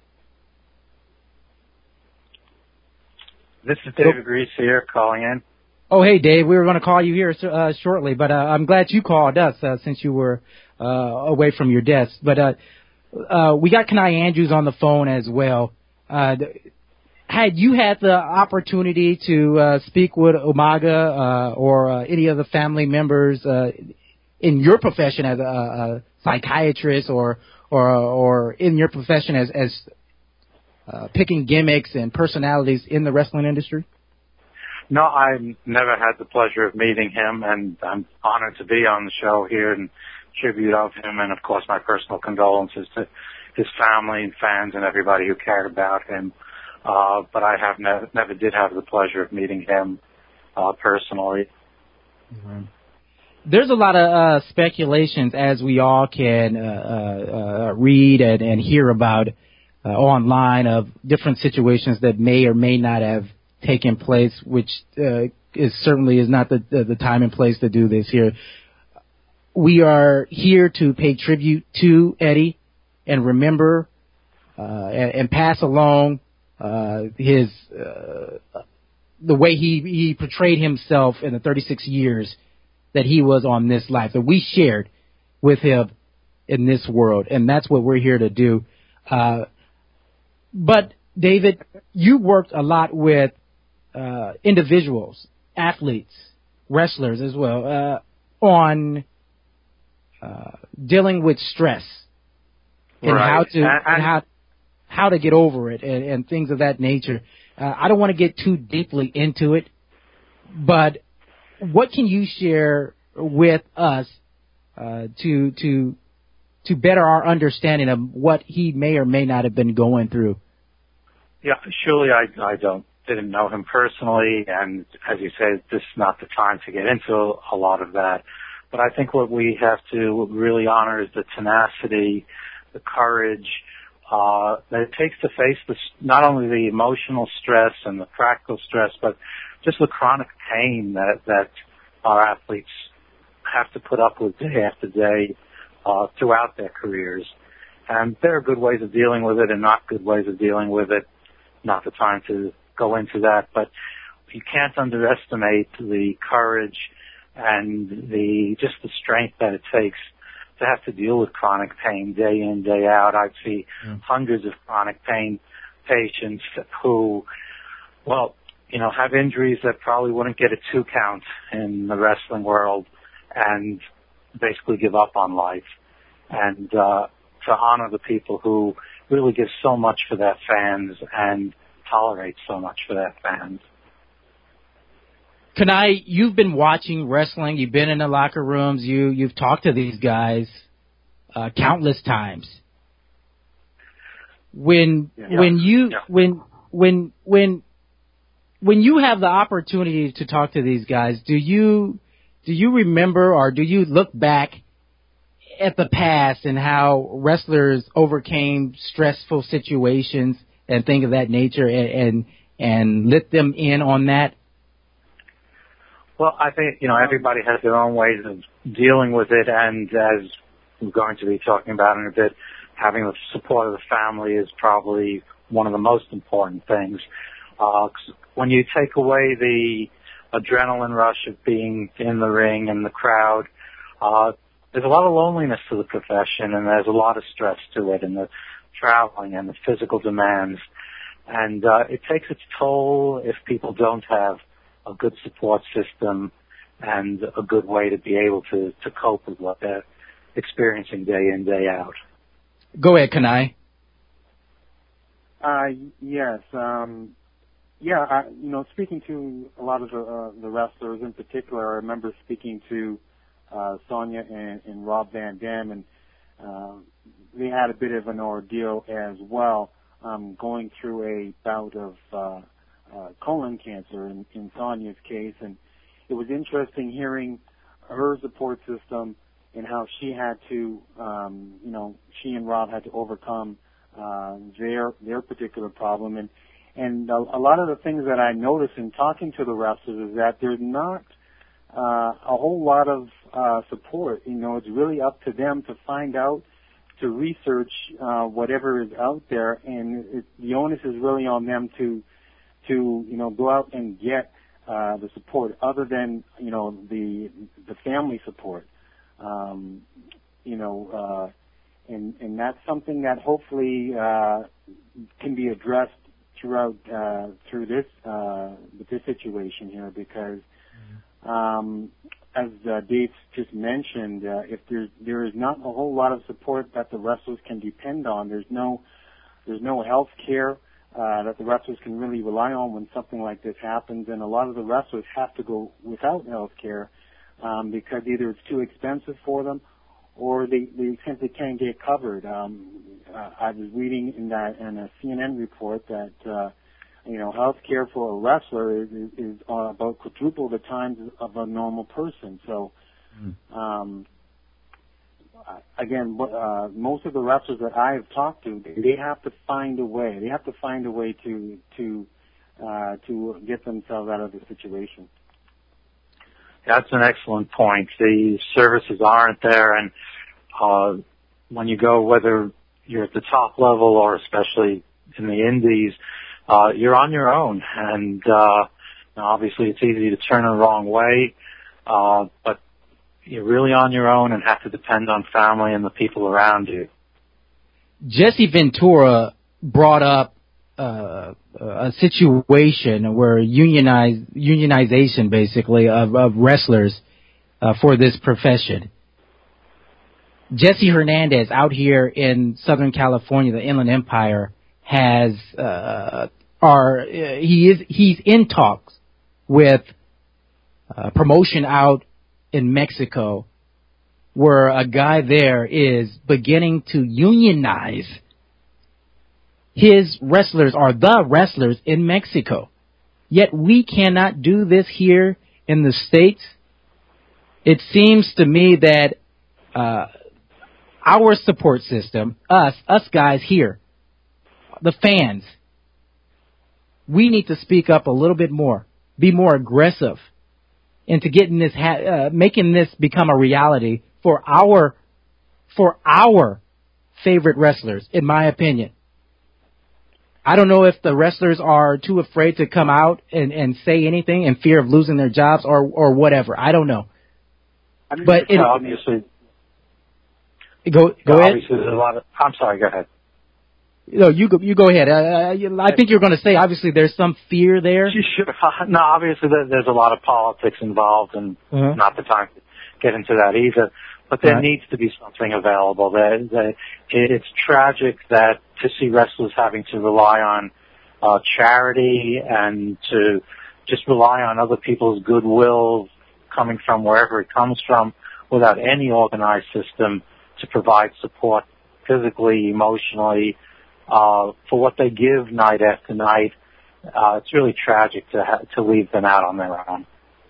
This is David Reese here calling in. Oh, hey, Dave. We were going to call you here uh, shortly, but uh, I'm glad you called us uh, since you were uh, away from your desk. But uh, uh, we got Kanai Andrews on the phone as well. Uh, had you had the opportunity to uh, speak with Umaga uh, or uh, any of the family members uh, in your profession as a, a psychiatrist, or or or in your profession as as uh, picking gimmicks and personalities in the wrestling industry? No, I never had the pleasure of meeting him, and I'm honored to be on the show here and tribute of him, and of course my personal condolences to his family and fans and everybody who cared about him. Uh, but I have never, never did have the pleasure of meeting him uh, personally. Mm-hmm. There's a lot of uh, speculations, as we all can uh, uh, read and, and hear about uh, online, of different situations that may or may not have taken place, which uh, is certainly is not the, the, the time and place to do this here. We are here to pay tribute to Eddie, and remember uh, and, and pass along uh, his uh, the way he, he portrayed himself in the thirty-six years that he was on this life, that we shared with him in this world, and that's what we're here to do. Uh, but, David, you worked a lot with uh, individuals, athletes, wrestlers as well, uh, on uh, dealing with stress. And right. how to and, and how how to get over it and, and things of that nature. Uh, I don't want to get too deeply into it, but what can you share with us uh, to to to better our understanding of what he may or may not have been going through? Yeah, surely I I don't didn't know him personally, and as you say, this is not the time to get into a lot of that. But I think what we have to really honor is the tenacity, the courage uh, that it takes to face this, not only the emotional stress and the practical stress, but just the chronic pain that, that our athletes have to put up with day after day uh, throughout their careers. And there are good ways of dealing with it and not good ways of dealing with it. Not the time to go into that, but you can't underestimate the courage and the just the strength that it takes to have to deal with chronic pain day in, day out. I see mm. hundreds of chronic pain patients who, well, you know, have injuries that probably wouldn't get a two count in the wrestling world and basically give up on life. And uh, to honor the people who really give so much for their fans and tolerate so much for their fans. Kanai, you've been watching wrestling. You've been in the locker rooms. You you've talked to these guys uh, countless times. When yeah. when you yeah. when when when when you have the opportunity to talk to these guys, do you do you remember or do you look back at the past and how wrestlers overcame stressful situations and things of that nature, and and, and let them in on that? Well, I think, you know, everybody has their own ways of dealing with it, and as we're going to be talking about in a bit, having the support of the family is probably one of the most important things. Uh, when you take away the adrenaline rush of being in the ring and the crowd, uh, there's a lot of loneliness to the profession, and there's a lot of stress to it, and the traveling and the physical demands. And uh, it takes its toll if people don't have a good support system and a good way to be able to, to cope with what they're experiencing day in, day out. Go ahead, Kanai. Uh, yes. Um, yeah, I, you know, speaking to a lot of the, uh, the wrestlers in particular, I remember speaking to uh, Sonya and, and Rob Van Dam, and uh, they had a bit of an ordeal as well, um, going through a bout of uh, uh, colon cancer in, in Sonya's case, and it was interesting hearing her support system and how she had to, um, you know, she and Rob had to overcome uh, their their particular problem, and and a, a lot of the things that I noticed in talking to the wrestlers is that there's not uh, a whole lot of uh, support. You know, it's really up to them to find out, to research uh, whatever is out there, and it, the onus is really on them to to you know go out and get uh, the support other than you know the the family support. Um, you know, uh, and and that's something that hopefully uh, can be addressed throughout uh, through this uh, this situation here, because um, as uh, Dave just mentioned, uh, if there's there is not a whole lot of support that the wrestlers can depend on, there's no there's no health care uh, that the wrestlers can really rely on when something like this happens, and a lot of the wrestlers have to go without health care. Um, because either it's too expensive for them, or they, they simply can't get covered. Um, uh, I was reading in that in a C N N report that uh, you know health care for a wrestler is, is, is uh, about quadruple the times of a normal person. So, um, again, uh, most of the wrestlers that I have talked to, they have to find a way. They have to find a way to to uh, to get themselves out of the situation. That's an excellent point. The services aren't there, and uh, when you go, whether you're at the top level or especially in the indies, uh, you're on your own. And uh, obviously it's easy to turn the wrong way, uh, but you're really on your own and have to depend on family and the people around you. Jesse Ventura brought up Uh, a situation where unionize, unionization basically of, of wrestlers uh, for this profession. Jesse Hernandez out here in Southern California, the Inland Empire, has uh, are uh, he is he's in talks with uh, promotion out in Mexico where a guy there is beginning to unionize his wrestlers or the wrestlers in Mexico. Yet we cannot do this here in the States. It seems to me that uh, our support system, us, us guys here, the fans, we need to speak up a little bit more, be more aggressive into getting this, ha- uh, making this become a reality for our, for our favorite wrestlers, in my opinion. I don't know if the wrestlers are too afraid to come out and, and say anything in fear of losing their jobs or, or whatever. I don't know. I mean, but it, obviously, go go ahead. Obviously, there's a lot of. I'm sorry. Go ahead. No, you go. You go ahead. Uh, I think you're going to say obviously there's some fear there. Sure. No, obviously there's a lot of politics involved, and uh-huh. not the time to get into that either. But there right. needs to be something available. There, there, it's tragic that to see wrestlers having to rely on uh, charity and to just rely on other people's goodwill coming from wherever it comes from without any organized system to provide support physically, emotionally, uh, for what they give night after night. Uh, it's really tragic to ha- to leave them out on their own.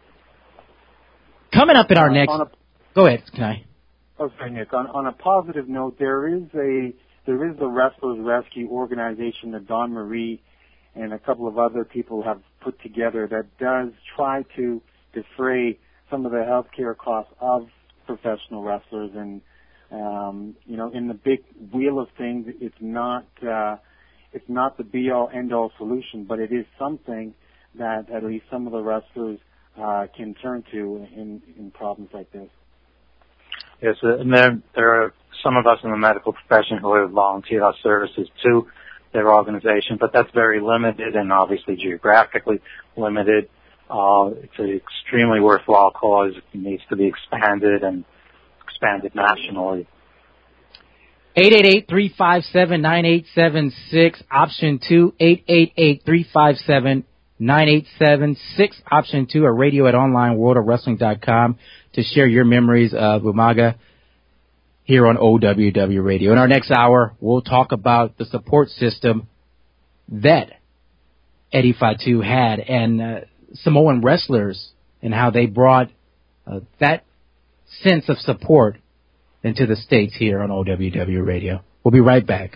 Coming up in our next... A, go ahead, can I? Oh, sorry, Nick. On, on a positive note, there is a there is the Wrestlers Rescue organization that Don Marie and a couple of other people have put together that does try to defray some of the health care costs of professional wrestlers. And, um, you know, in the big wheel of things, it's not uh, it's not the be-all, end-all solution, but it is something that at least some of the wrestlers uh, can turn to in, in problems like this. Yes, and there, there are some of us in the medical profession who have volunteered our services to their organization, but that's very limited and obviously geographically limited. Uh, it's an extremely worthwhile cause. It needs to be expanded and expanded nationally. eight eight eight, three five seven, nine eight seven six, option two, eight eight eight, three five seven, nine eight seven six, option two, or radio at online world of wrestling dot com to share your memories of Umaga here on O W W Radio. In our next hour, we'll talk about the support system that Eddie Fatu had and uh, Samoan wrestlers and how they brought uh, that sense of support into the States here on O W W Radio. We'll be right back.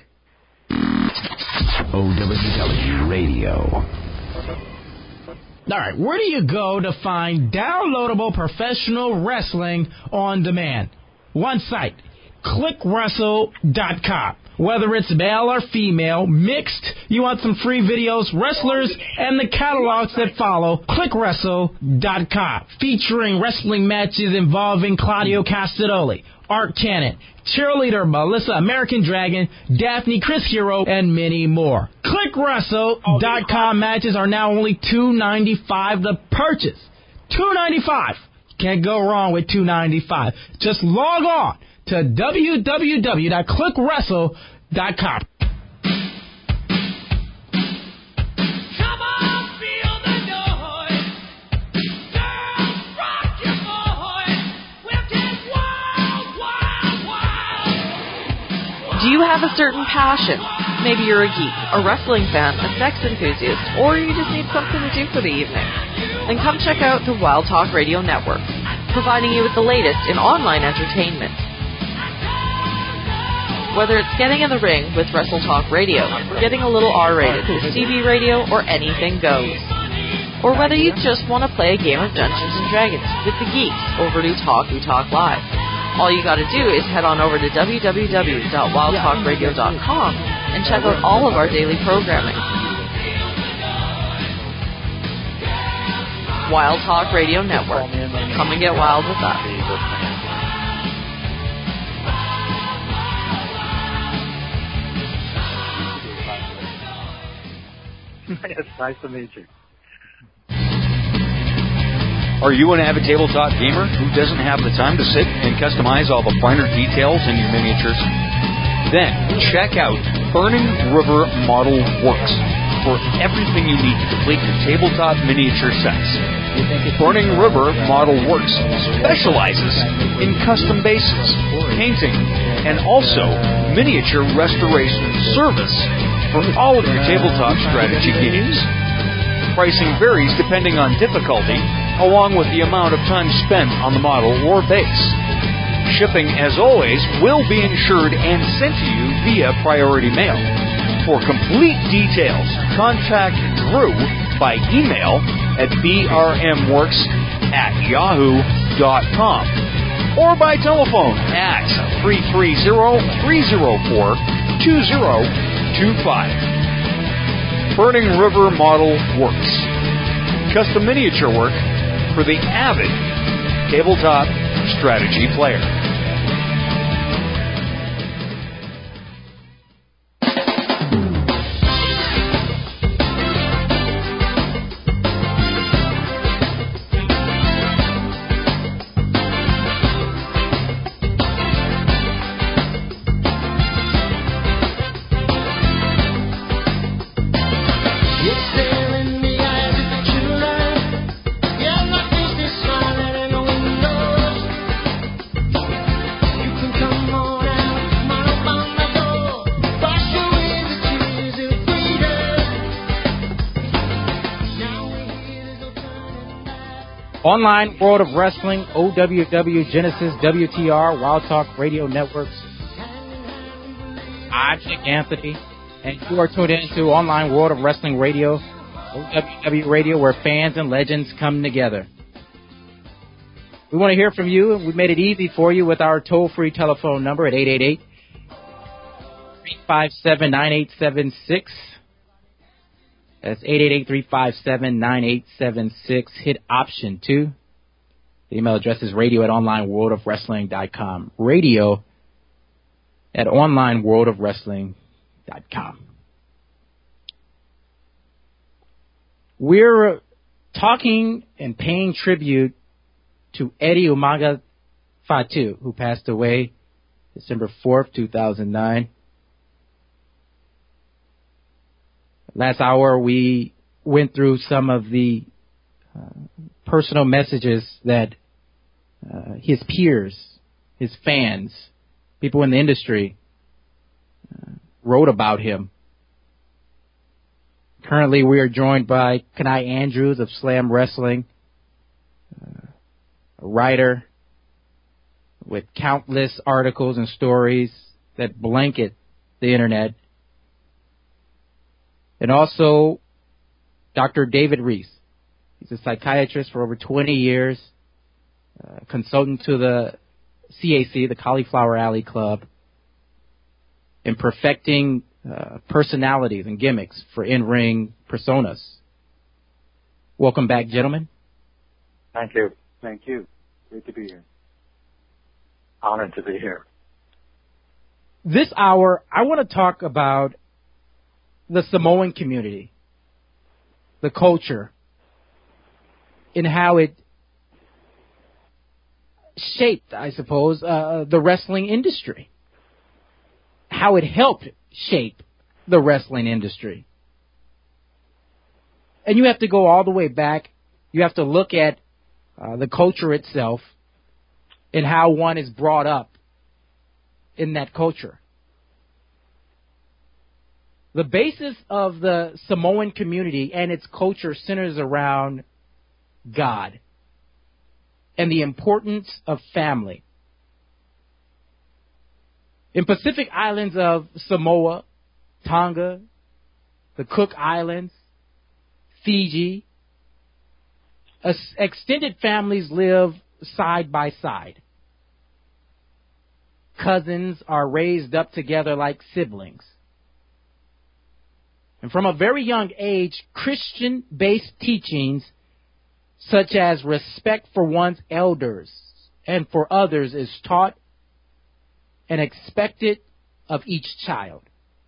O W W Radio. All right, where do you go to find downloadable professional wrestling on demand? One site, click wrestle dot com. Whether it's male or female, mixed, you want some free videos, wrestlers, and the catalogs that follow, click wrestle dot com. Featuring wrestling matches involving Claudio Castagnoli, Art Cannon, Cheerleader Melissa, American Dragon, Daphne, Chris Hero, and many more. click wrestle dot com matches are now only two ninety-five to purchase. two ninety-five. Can't go wrong with two ninety-five. Just log on to w w w dot click wrestle dot com. Do you have a certain passion? Maybe you're a geek, a wrestling fan, a sex enthusiast, or you just need something to do for the evening. Then come check out the Wild Talk Radio Network, providing you with the latest in online entertainment. Whether it's getting in the ring with Wrestle Talk Radio, or getting a little R-rated with C B Radio, or anything goes. Or whether you just want to play a game of Dungeons and Dragons with the geeks over to Talk We Talk Live. All you got to do is head on over to w w w dot wild talk radio dot com and check out all of our daily programming. Wild Talk Radio Network. Come and get wild with us. It's nice to meet you. Are you an avid tabletop gamer who doesn't have the time to sit and customize all the finer details in your miniatures? Then check out Burning River Model Works. for everything you need to complete your tabletop miniature sets. Burning River Model Works specializes in custom bases, painting, and also miniature restoration service for all of your tabletop strategy games. Pricing varies depending on difficulty, along with the amount of time spent on the model or base. Shipping, as always, will be insured and sent to you via priority mail. For complete details, contact Drew by email at b r m works at yahoo dot com or by telephone at three three zero, three zero four, two zero two five. Burning River Model Works. Custom miniature work for the avid tabletop strategy player. Online World of Wrestling, O W W, Genesis, W T R, Wild Talk Radio Networks. I'm Nick Anthony, and you are tuned in to Online World of Wrestling Radio, O W W Radio, where fans and legends come together. We want to hear from you, and we made it easy for you with our toll-free telephone number at eight eight eight, three five seven, nine eight seven six. That's eight eight eight, three five seven, nine eight seven six. Hit option two. The email address is radio at online world of wrestling dot com. Radio at online world of wrestling dot com. We're talking and paying tribute to Eddie Umaga Fatu, who passed away December fourth, two thousand nine. Last hour, we went through some of the uh, personal messages that uh, his peers, his fans, people in the industry uh, wrote about him. Currently, we are joined by Kenai Andrews of Slam Wrestling, uh, a writer with countless articles and stories that blanket the internet. And also, Doctor David Reese. He's a psychiatrist for over twenty years, uh, consultant to the C A C, the Cauliflower Alley Club, in perfecting uh, personalities and gimmicks for in-ring personas. Welcome back, gentlemen. Thank you. Thank you. Great to be here. Honored to be here. This hour, I want to talk about the Samoan community, the culture, and how it shaped, I suppose, uh, the wrestling industry. How it helped shape the wrestling industry. And you have to go all the way back. You have to look at uh, the culture itself and how one is brought up in that culture. The basis of the Samoan community and its culture centers around God and the importance of family. In Pacific Islands of Samoa, Tonga, the Cook Islands, Fiji, extended families live side by side. Cousins are raised up together like siblings. And from a very young age, Christian-based teachings such as respect for one's elders and for others is taught and expected of each child.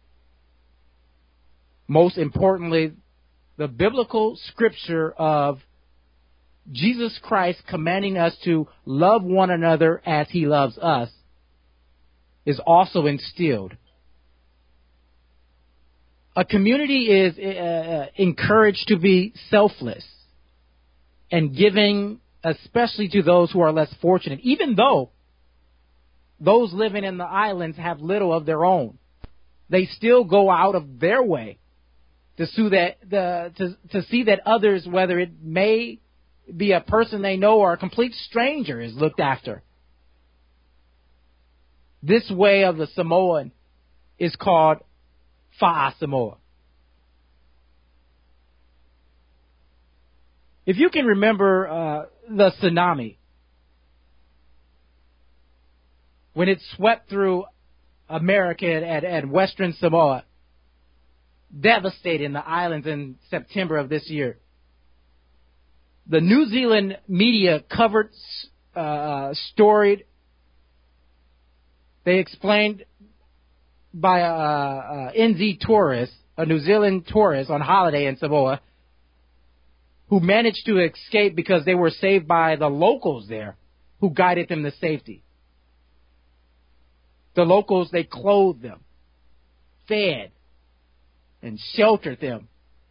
Most importantly, the biblical scripture of Jesus Christ commanding us to love one another as he loves us is also instilled. a community is uh, encouraged to be selfless and giving, especially to those who are less fortunate, even though those living in the islands have little of their own. They still go out of their way to see that the to to see that others, whether it may be a person they know or a complete stranger, is looked after. This way of the Samoan is called Fa'a Samoa. If you can remember uh, the tsunami, when it swept through America and, and Western Samoa, devastating the islands in September of this year, the New Zealand media covered, uh, storied, they explained by a, a N Z tourist, a New Zealand tourist on holiday in Samoa, who managed to escape because they were saved by the locals there, who guided them to safety. The locals, they clothed them, fed, and sheltered them.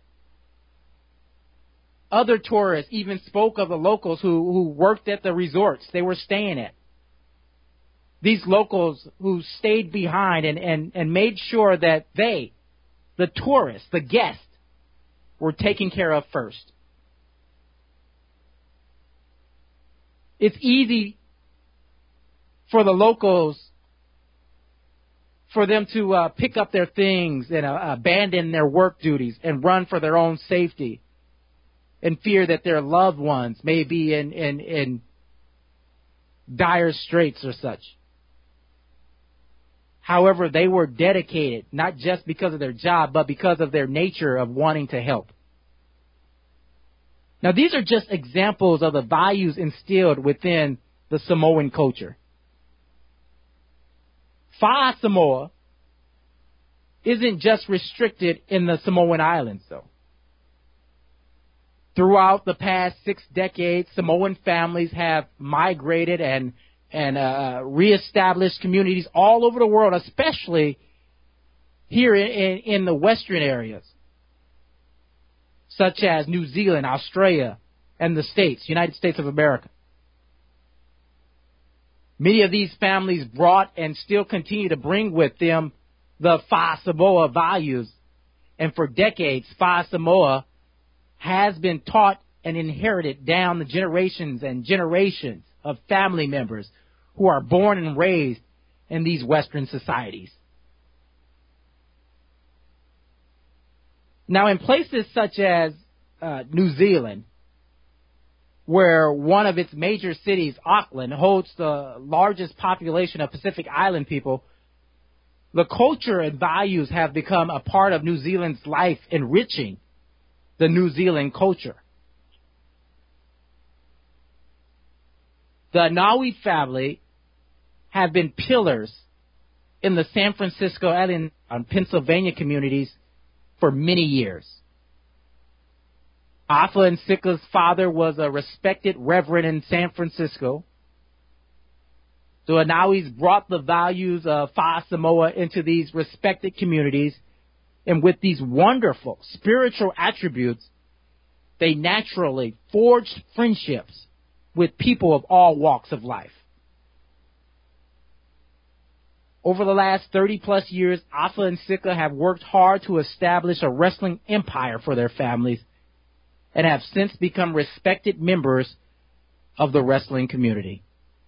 Other tourists even spoke of the locals who, who worked at the resorts they were staying at. These locals who stayed behind and, and, and made sure that they, the tourists, the guests, were taken care of first. It's easy for the locals, for them to uh, pick up their things and uh, abandon their work duties and run for their own safety and fear that their loved ones may be in, in, in dire straits or such. However, they were dedicated, not just because of their job, but because of their nature of wanting to help. Now, these are just examples of the values instilled within the Samoan culture. Fa'a Samoa isn't just restricted in the Samoan Islands, though. Throughout the past six decades, Samoan families have migrated and and uh, reestablished communities all over the world, especially here in, in, in the western areas, such as New Zealand, Australia, and the States, United States of America. Many of these families brought and still continue to bring with them the Fa'a Samoa values. And for decades, Fa'a Samoa has been taught and inherited down the generations and generations of family members who are born and raised in these Western societies. Now, in places such as uh, New Zealand, where one of its major cities, Auckland, holds the largest population of Pacific Island people, the culture and values have become a part of New Zealand's life, enriching the New Zealand culture. The Anawi family have been pillars in the San Francisco and Pennsylvania communities for many years. Afa and Sika's father was a respected reverend in San Francisco. The Anawis brought the values of Fa'a Samoa into these respected communities, and with these wonderful spiritual attributes, they naturally forged friendships with people of all walks of life. Over the last thirty plus years, Afa and Sika have worked hard to establish a wrestling empire for their families and have since become respected members of the wrestling community.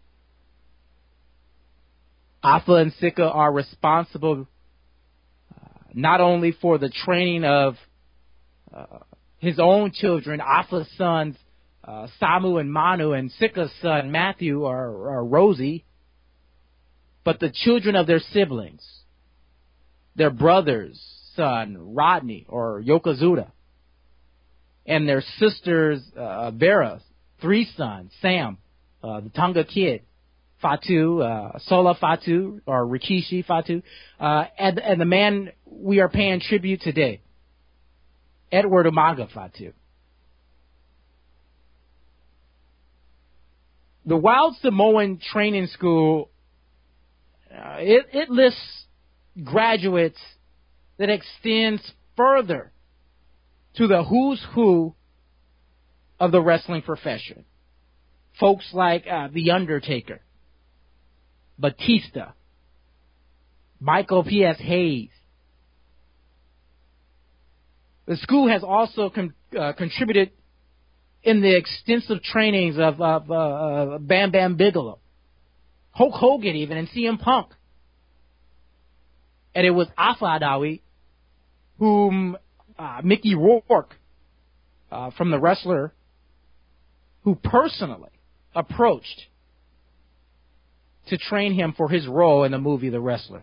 Afa and Sika are responsible uh, not only for the training of uh, his own children, Afa's sons, uh, Samu and Manu, and Sika's son, Matthew, or, or Rosie, but the children of their siblings, their brother's son, Rodney, or Yokozuna, and their sister's uh, Vera, three sons, Sam, uh, the Tonga Kid, Fatu, uh, Sola Fatu, or Rikishi Fatu, uh, and, and the man we are paying tribute today, Edward Umaga Fatu. The Wild Samoan Training School, uh, it, it lists graduates that extends further to the who's who of the wrestling profession. Folks like uh, The Undertaker, Batista, Michael P S. Hayes. The school has also con- uh, contributed in the extensive trainings of, of uh, uh, Bam Bam Bigelow, Hulk Hogan even, and C M Punk. And it was Alpha Adawi whom uh, Mickey Rourke, uh, from The Wrestler, who personally approached to train him for his role in the movie The Wrestler.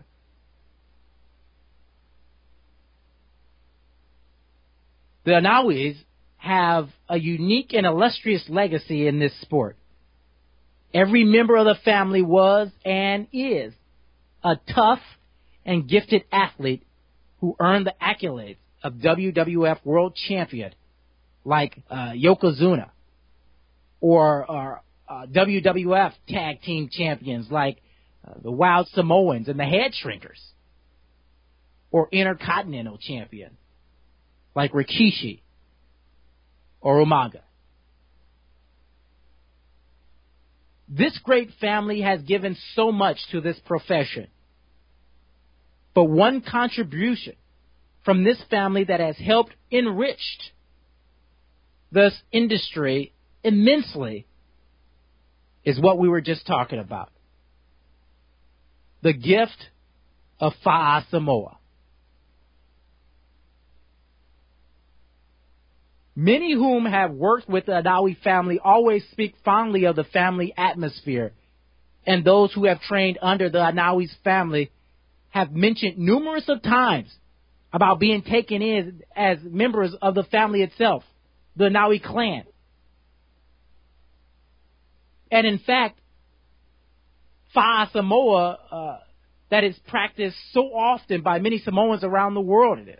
The Inoues have a unique and illustrious legacy in this sport. Every member of the family was and is a tough and gifted athlete who earned the accolades of W W F World Champion like uh, Yokozuna, or, or uh, W W F Tag Team Champions like uh, the Wild Samoans and the Head Shrinkers, or Intercontinental Champion like Rikishi or Umaga. This great family has given so much to this profession. But one contribution from this family that has helped enrich this industry immensely is what we were just talking about. The gift of Fa'a Samoa. Many whom have worked with the Adawi family always speak fondly of the family atmosphere, and those who have trained under the Adawi's family have mentioned numerous of times about being taken in as members of the family itself, the Adawi clan. And in fact, Fa'a Samoa, uh, that is practiced so often by many Samoans around the world, it is.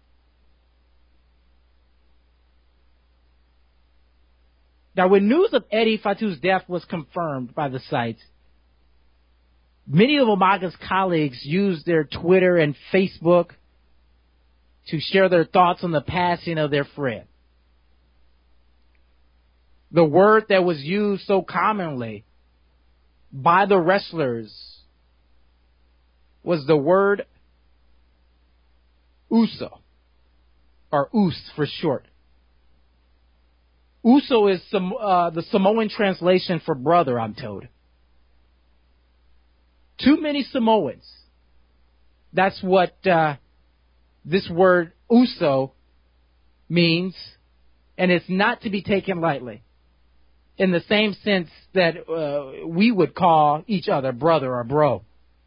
Now, when news of Eddie Fatu's death was confirmed by the sites, many of Umaga's colleagues used their Twitter and Facebook to share their thoughts on the passing of their friend. The word that was used so commonly by the wrestlers was the word Uso, or Us for short. Uso is some, uh, the Samoan translation for brother, I'm told. Too many Samoans. That's what uh, this word Uso means, and it's not to be taken lightly, in the same sense that uh, we would call each other brother or bro.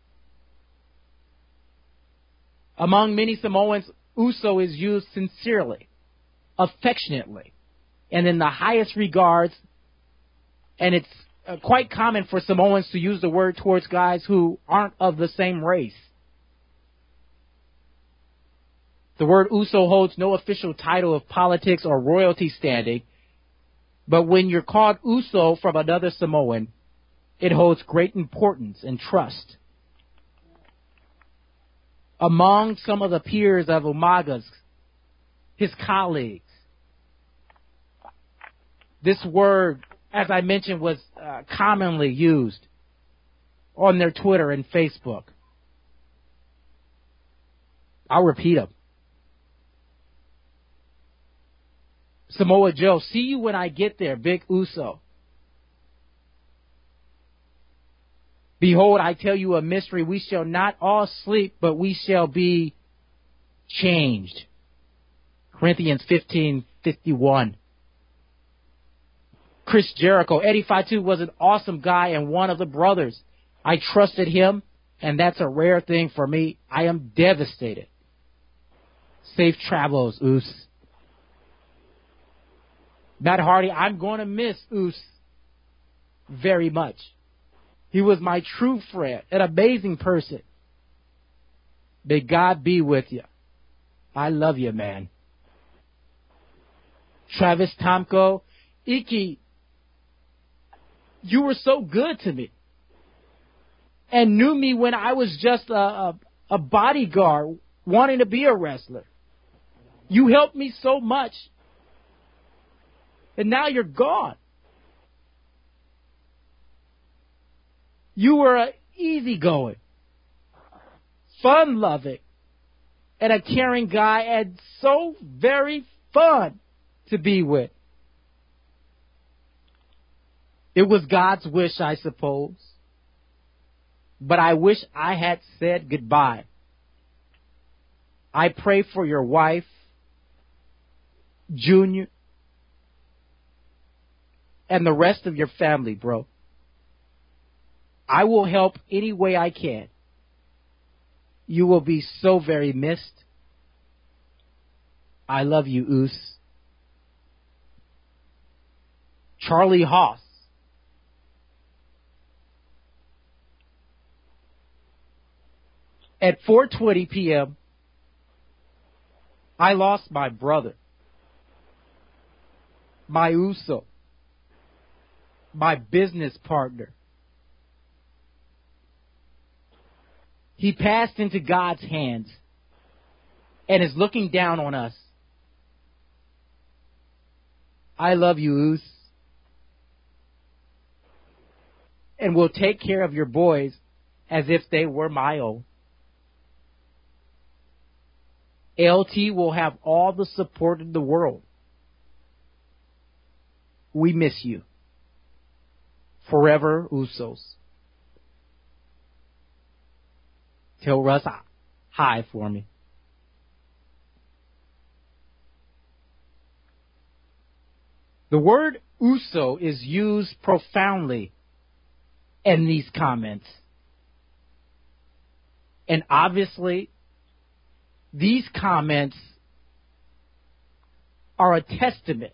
Among many Samoans, Uso is used sincerely, affectionately, and in the highest regards, and it's uh, quite common for Samoans to use the word towards guys who aren't of the same race. The word Uso holds no official title of politics or royalty standing, but when you're called Uso from another Samoan, it holds great importance and trust. Among some of the peers of Umaga's, his colleagues, this word, as I mentioned, was uh, commonly used on their Twitter and Facebook. I'll repeat them. Samoa Joe, see you when I get there, Big Uso. Behold, I tell you a mystery. We shall not all sleep, but we shall be changed. Corinthians fifteen fifty-one. Chris Jericho, Eddie Fatu was an awesome guy and one of the brothers. I trusted him, and that's a rare thing for me. I am devastated. Safe travels, Us. Matt Hardy, I'm going to miss Us very much. He was my true friend, an amazing person. May God be with you. I love you, man. Travis Tomko, Iki, you were so good to me and knew me when I was just a, a, a bodyguard wanting to be a wrestler. You helped me so much. And now you're gone. You were a easygoing, fun-loving, and a caring guy, and so very fun to be with. It was God's wish, I suppose. But I wish I had said goodbye. I pray for your wife, Junior, and the rest of your family, bro. I will help any way I can. You will be so very missed. I love you, Oos. Charlie Haas. At four twenty p.m., I lost my brother, my Uso, my business partner. He passed into God's hands and is looking down on us. I love you, Oos. And will take care of your boys as if they were my own. L T will have all the support in the world. We miss you. Forever, Usos. Tell Russ hi for me. The word Uso is used profoundly in these comments. And obviously, these comments are a testament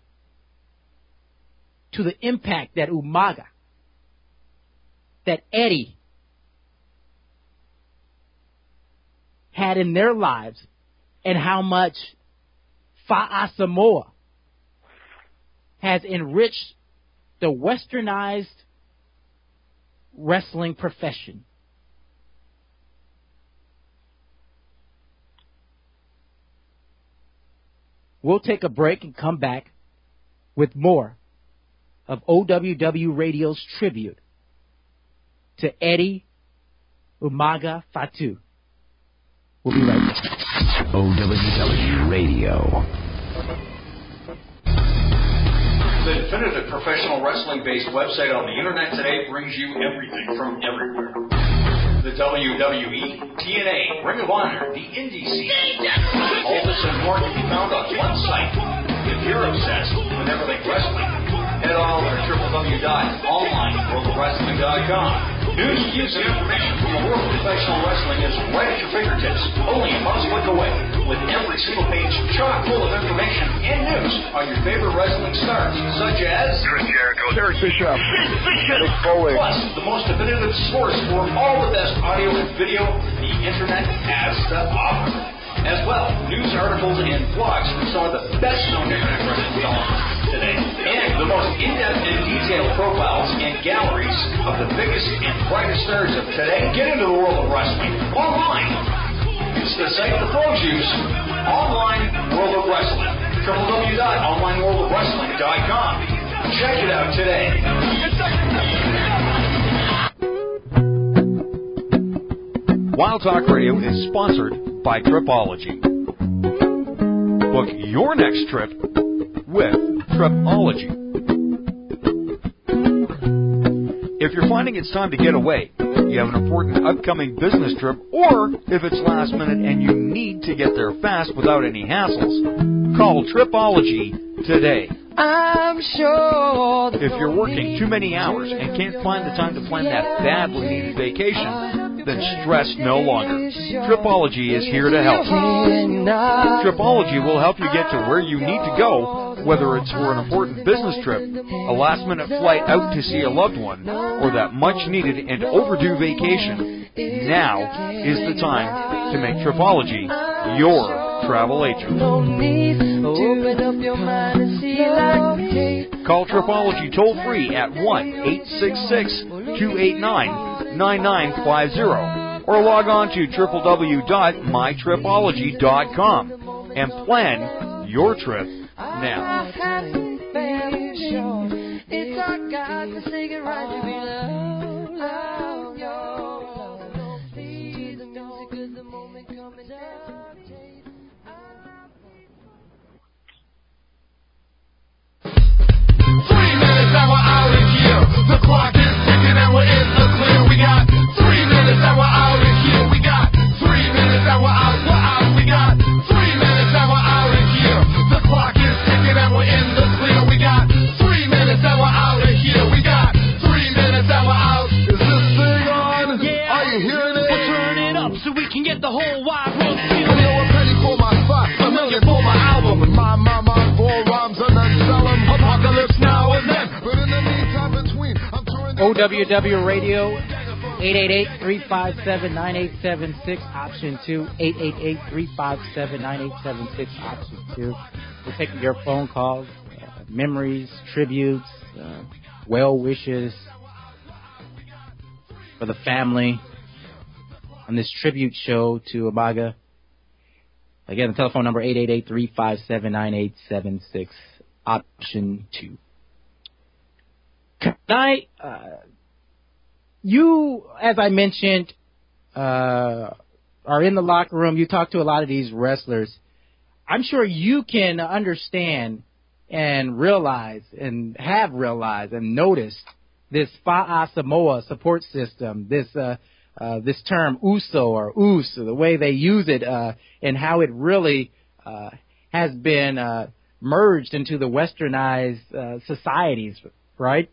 to the impact that Umaga, that Eddie had in their lives, and how much Fa'asamoa has enriched the westernized wrestling profession. We'll take a break and come back with more of O W W Radio's tribute to Eddie Umaga Fatu. We'll be right back. O W W Radio. The definitive professional wrestling-based website on the internet today brings you everything from everywhere. The W W E, T N A, Ring of Honor, the Indie scene. All this and more can be found on one site. If you're obsessed with everything wrestling, head on over to w w w dot online world of wrestling dot com. News, views, and information from the world of professional wrestling is right at your fingertips, only a mouse click away, with every single page chock full of information and news on your favorite wrestling stars, such as Chris Jericho, Eric Bischoff, Mick Foley. Plus, the most definitive source for all the best audio and video the internet has to offer. As well, news articles and blogs from some of the best-known internet wrestling developers today. And the most in-depth and detailed profiles and galleries of the biggest and brightest stars of today. Get into the world of wrestling online. It's the site the pros use. Online World of Wrestling. w w w dot online world of wrestling dot com. Check it out today. Wild Talk Radio is sponsored by Tripology. Book your next trip with Tripology. If you're finding it's time to get away, you have an important upcoming business trip, or if it's last minute and you need to get there fast without any hassles, call Tripology today. I'm sure if you're working too many hours and can't find the time to plan that badly needed vacation, then stress no longer. Tripology is here to help. Tripology will help you get to where you need to go, whether it's for an important business trip, a last-minute flight out to see a loved one, or that much-needed and overdue vacation. Now is the time to make Tripology your travel agent. Call Tripology toll-free at one eight six six, two eight nine, nine nine five zero or log on to w w w dot my tripology dot com. and plan your trip now. It's our God to sing it right to be loved, loved, loved. Please, the music is the moment coming down. Three minutes and we're out of here. The clock is ticking and we're in the clear. We got three minutes and we're out of here. We got three minutes and we're out, we're out. We got three minutes and we're out of here. The clock is ticking and we're in the clear. We got three minutes and we're out of here. We got three minutes and we're out. Is this thing on? Yeah. Are you hearing it? We'll turn it up so we can get the whole wide world feeling. Yo, a penny for my spot, a million for my album. My, my, my, four rhymes and then sell them. Apocalypse now and then. But in the meantime between, I'm touring O W W Radio, eight eight eight, three five seven, nine eight seven six, option two, eight eight eight, three five seven, nine eight seven six, option two. We're taking your phone calls, uh, memories, tributes, uh, well wishes for the family on this tribute show to Umaga. Again, the telephone number eight eight eight, three five seven, nine eight seven six, option two. Tonight, uh, you, as I mentioned, uh, are in the locker room. You talk to a lot of these wrestlers. I'm sure you can understand and realize and have realized and noticed this Fa'a Samoa support system, this uh, uh, this term Uso or Us, the way they use it, uh, and how it really uh, has been uh, merged into the westernized uh, societies, right?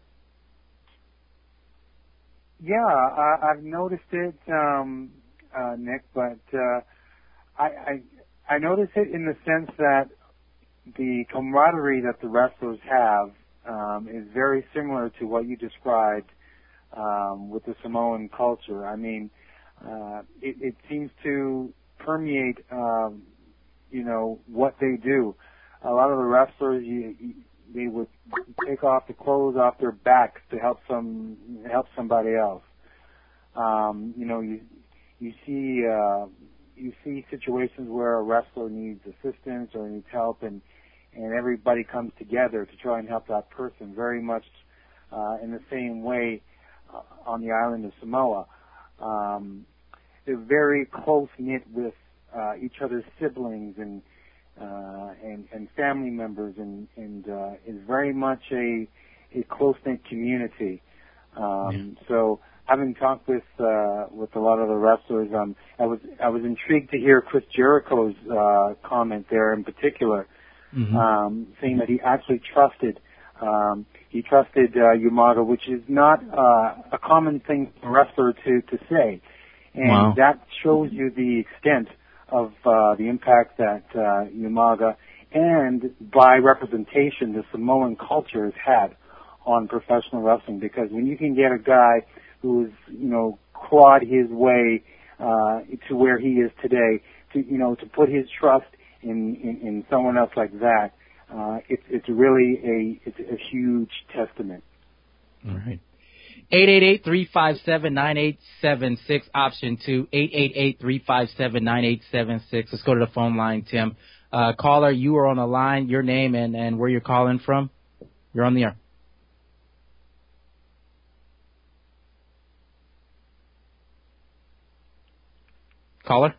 Yeah, I, I've noticed it, um, uh, Nick, but uh, I, I I notice it in the sense that the camaraderie that the wrestlers have um, is very similar to what you described um, with the Samoan culture. I mean, uh, it, it seems to permeate, um, you know, what they do. A lot of the wrestlers, you, you, they would take off the clothes off their backs to help some help somebody else. Um, you know, you you see uh, you see situations where a wrestler needs assistance or needs help, and and everybody comes together to try and help that person. Very much uh, in the same way uh, on the island of Samoa. Um, they're very close knit with uh, each other's siblings and. Uh, and, and family members, and, and uh, is very much a, a close-knit community. Um, yeah. So, having talked with uh, with a lot of the wrestlers, um, I was I was intrigued to hear Chris Jericho's uh, comment there in particular, mm-hmm. um, saying that he actually trusted um, he trusted uh, Umaga, which is not uh, a common thing for a wrestler to to say, and wow. that shows you the extent of uh, the impact that uh, Umaga and by representation the Samoan culture has had on professional wrestling. Because when you can get a guy who's, you know, clawed his way uh, to where he is today, to, you know, to put his trust in, in, in someone else like that, uh, it's it's really a it's a huge testament. All right. eight eight eight, three five seven, nine eight seven six, option two, eight eight eight, three five seven, nine eight seven six. Let's go to the phone line, Tim. Uh, caller, you are on the line, your name and, and where you're calling from. You're on the air. Caller?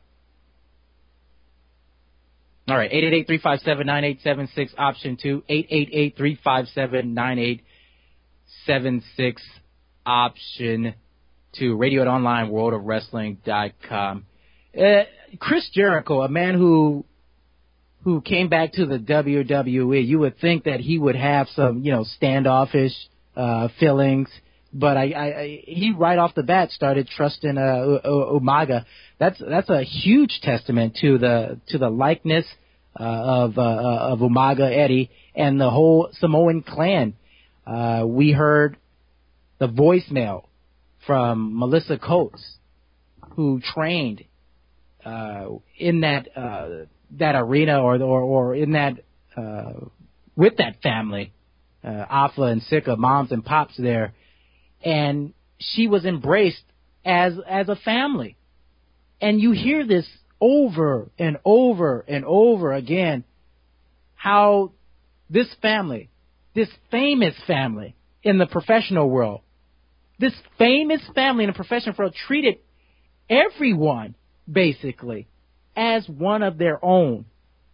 All right, eight eight eight, three five seven, nine eight seven six, option two, eight eight eight, three five seven, nine eight seven six. Option two, radio at online world of wrestling dot com. Uh, Chris Jericho, a man who who came back to the W W E, you would think that he would have some, you know, standoffish uh, feelings, but I, I, I he right off the bat started trusting uh, Umaga. That's that's a huge testament to the to the likeness uh, of uh, of Umaga, Eddie, and the whole Samoan clan. Uh, we heard the voicemail from Melissa Coates, who trained uh, in that uh, that arena or or, or in that uh, with that family, uh, Afa and Sika, moms and pops there, and she was embraced as as a family. And you hear this over and over and over again how this family, this famous family in the professional world, this famous family in the professional world treated everyone, basically, as one of their own.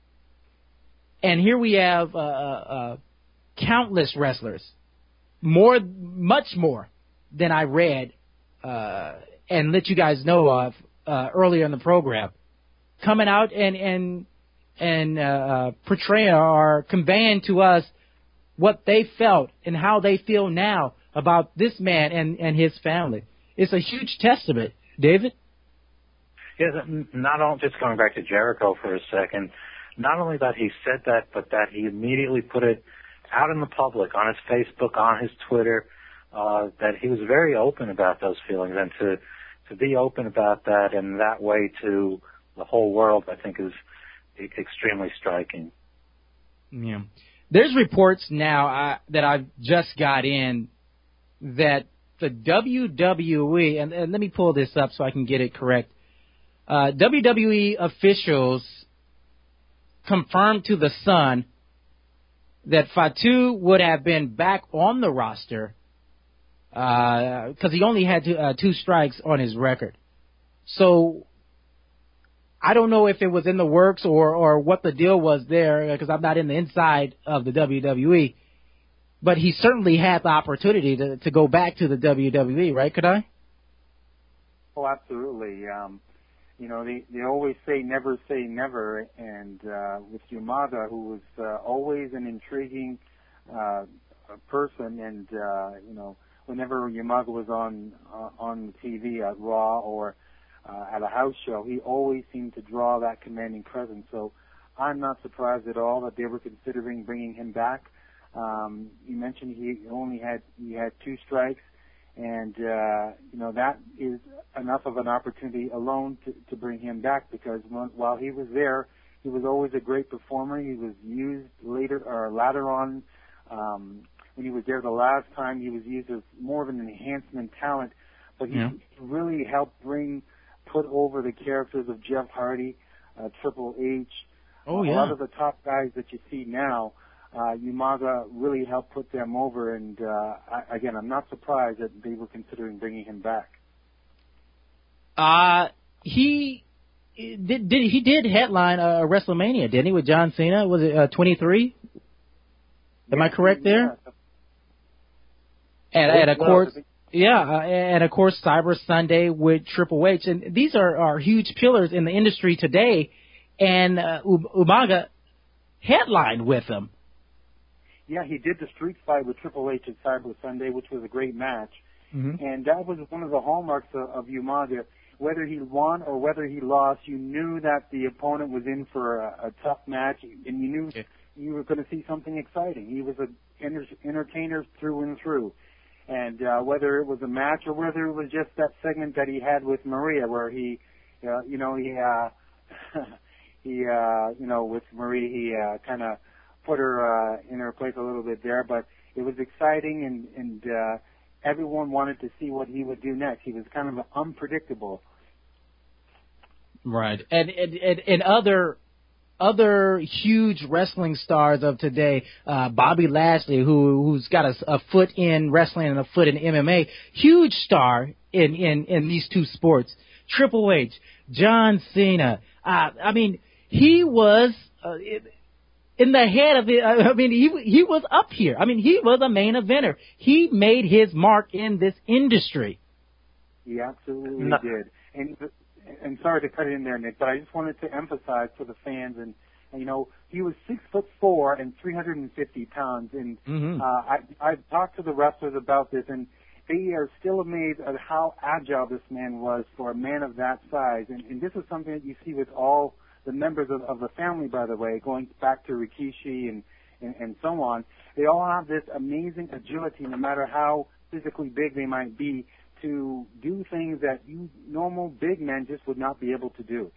And here we have uh, uh, countless wrestlers, more, much more than I read uh, and let you guys know of uh, earlier in the program, coming out and and and uh, portraying or conveying to us what they felt and how they feel now about this man and, and his family. It's a huge testament, David. Yes, not only, just going back to Jericho for a second, not only that he said that, but that he immediately put it out in the public, on his Facebook, on his Twitter, uh, that he was very open about those feelings, and to, to be open about that in that way to the whole world, I think is extremely striking. Yeah. There's reports now uh, that I've just got in that the W W E, and, and let me pull this up so I can get it correct, uh, W W E officials confirmed to the Sun that Fatu would have been back on the roster because uh, he only had two, uh, two strikes on his record. So I don't know if it was in the works or, or what the deal was there, because I'm not in the inside of the W W E. But he certainly had the opportunity to, to go back to the W W E, right, could I? Oh, absolutely. Um, you know, they, they always say never say never, and uh, with Umaga, who was uh, always an intriguing uh, person, and, uh, you know, whenever Umaga was on uh, on T V at Raw or uh, at a house show, he always seemed to draw that commanding presence. So I'm not surprised at all that they were considering bringing him back. Um, you mentioned he only had he had two strikes, and uh, you know that is enough of an opportunity alone to, to bring him back, because when, while he was there, he was always a great performer. He was used later or later on um, when he was there the last time. He was used as more of an enhancement talent, but he yeah. really helped bring put over the characters of Jeff Hardy, uh, Triple H, oh, uh, yeah. a lot of the top guys that you see now. Uh, Umaga really helped put them over, and uh, I, again, I'm not surprised that they were considering bringing him back. Uh, he did, did he did headline uh, WrestleMania, didn't he, with John Cena? Was it uh, twenty-three? Am yeah, I correct there? Yeah. And, and of course, yeah, uh, and of course, Cyber Sunday with Triple H, and these are, are huge pillars in the industry today. And uh, Umaga headlined with them. Yeah, he did the street fight with Triple H at Cyber Sunday, which was a great match. Mm-hmm. And that was one of the hallmarks of, of Umaga. Whether he won or whether he lost, you knew that the opponent was in for a, a tough match, and you knew yeah. you were going to see something exciting. He was an enter- entertainer through and through. And uh, whether it was a match or whether it was just that segment that he had with Maria, where he, uh, you know, he, uh, he, uh, you know, with Maria, he uh, kind of put her uh, in her place a little bit there, but it was exciting, and, and uh, everyone wanted to see what he would do next. He was kind of unpredictable. Right, and and, and, and other other huge wrestling stars of today, uh, Bobby Lashley, who who's got a, a foot in wrestling and a foot in M M A, huge star in in, in these two sports. Triple H, John Cena. Uh, I mean, he was. Uh, it, In the head of it, I mean, he he was up here. I mean, he was a main eventer. He made his mark in this industry. He absolutely no. did. And and sorry to cut in there, Nick, but I just wanted to emphasize for the fans, and, and you know, he was six foot four and three hundred fifty pounds. And mm-hmm. uh, I I've talked to the wrestlers about this, and they are still amazed at how agile this man was for a man of that size. And, and this is something that you see with all the members of, of the family, by the way, going back to Rikishi and, and, and so on. They all have this amazing agility, no matter how physically big they might be, to do things that you normal big men just would not be able to do.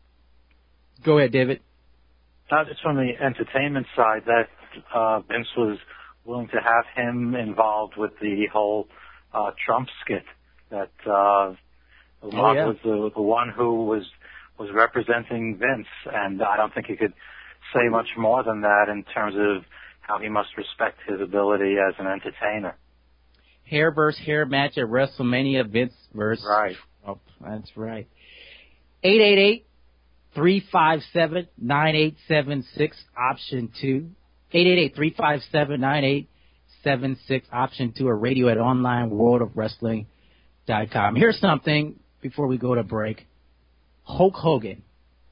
Go ahead, David. Not just from the entertainment side, that uh, Vince was willing to have him involved with the whole uh, Trump skit. That uh, oh, yeah. was the, the one who was was representing Vince, and I don't think he could say much more than that in terms of how he must respect his ability as an entertainer. Hair versus hair match at WrestleMania, Vince versus... Right. Oh, that's right. eight eight eight, three five seven, nine eight seven six, option two. eight eight eight, three five seven, nine eight seven six, option two, or radio at online world of wrestling dot com. Here's something before we go to break. Hulk Hogan.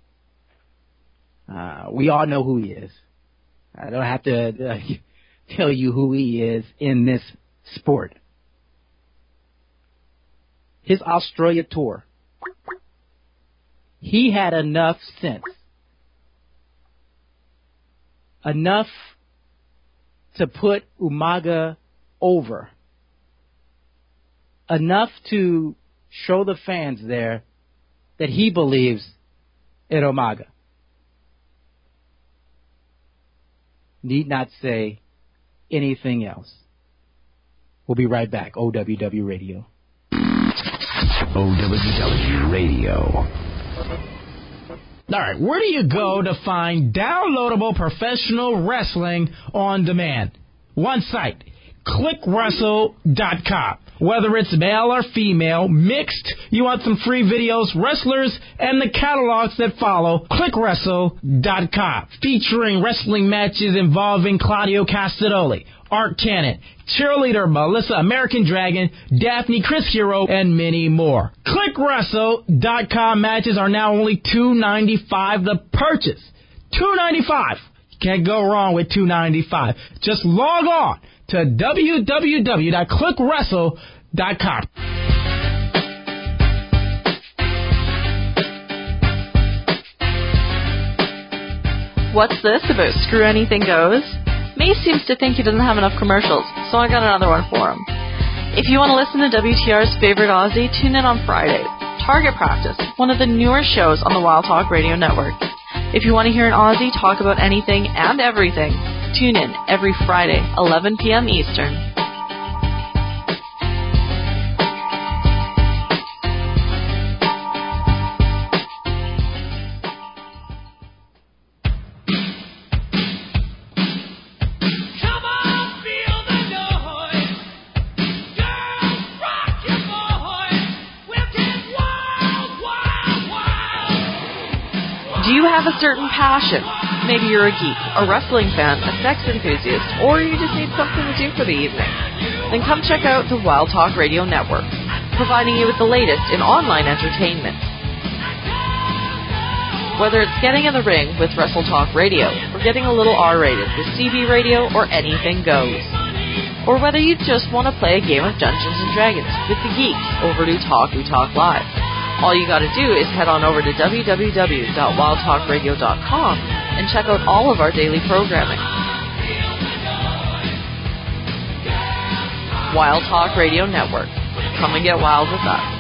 Uh, we all know who he is. I don't have to uh, tell you who he is in this sport. His Australia tour. He had enough sense. Enough to put Umaga over. Enough to show the fans there that he believes in Umaga. Need not say anything else. We'll be right back. O W W Radio. O W W Radio. All right, where do you go to find downloadable professional wrestling on demand? One site, click wrestle dot com. Whether it's male or female, mixed, you want some free videos, wrestlers, and the catalogs that follow, click wrestle dot com. Featuring wrestling matches involving Claudio Castagnoli, Art Cannon, Cheerleader Melissa, American Dragon, Daphne, Chris Hero, and many more. click wrestle dot com matches are now only two ninety-five to purchase. two ninety-five. Can't go wrong with two ninety-five. Just log on to w w w dot click wrestle dot com. What's this about Screw Anything Goes? Mace seems to think he doesn't have enough commercials, so I got another one for him. If you want to listen to W T R's favorite Aussie, tune in on Friday. Target Practice, one of the newer shows on the Wild Talk Radio Network. If you want to hear an Aussie talk about anything and everything, tune in every Friday, eleven p.m. Eastern. Do you have a certain passion? Maybe you're a geek, a wrestling fan, a sex enthusiast, or you just need something to do for the evening. Then come check out the Wild Talk Radio Network, providing you with the latest in online entertainment. Whether it's getting in the ring with Wrestle Talk Radio, or getting a little R-rated with C B Radio, or anything goes. Or whether you just want to play a game of Dungeons and Dragons with the geeks over to Talk We Talk Live. All you gotta do is head on over to w w w dot wild talk radio dot com and check out all of our daily programming. Wild Talk Radio Network. Come and get wild with us.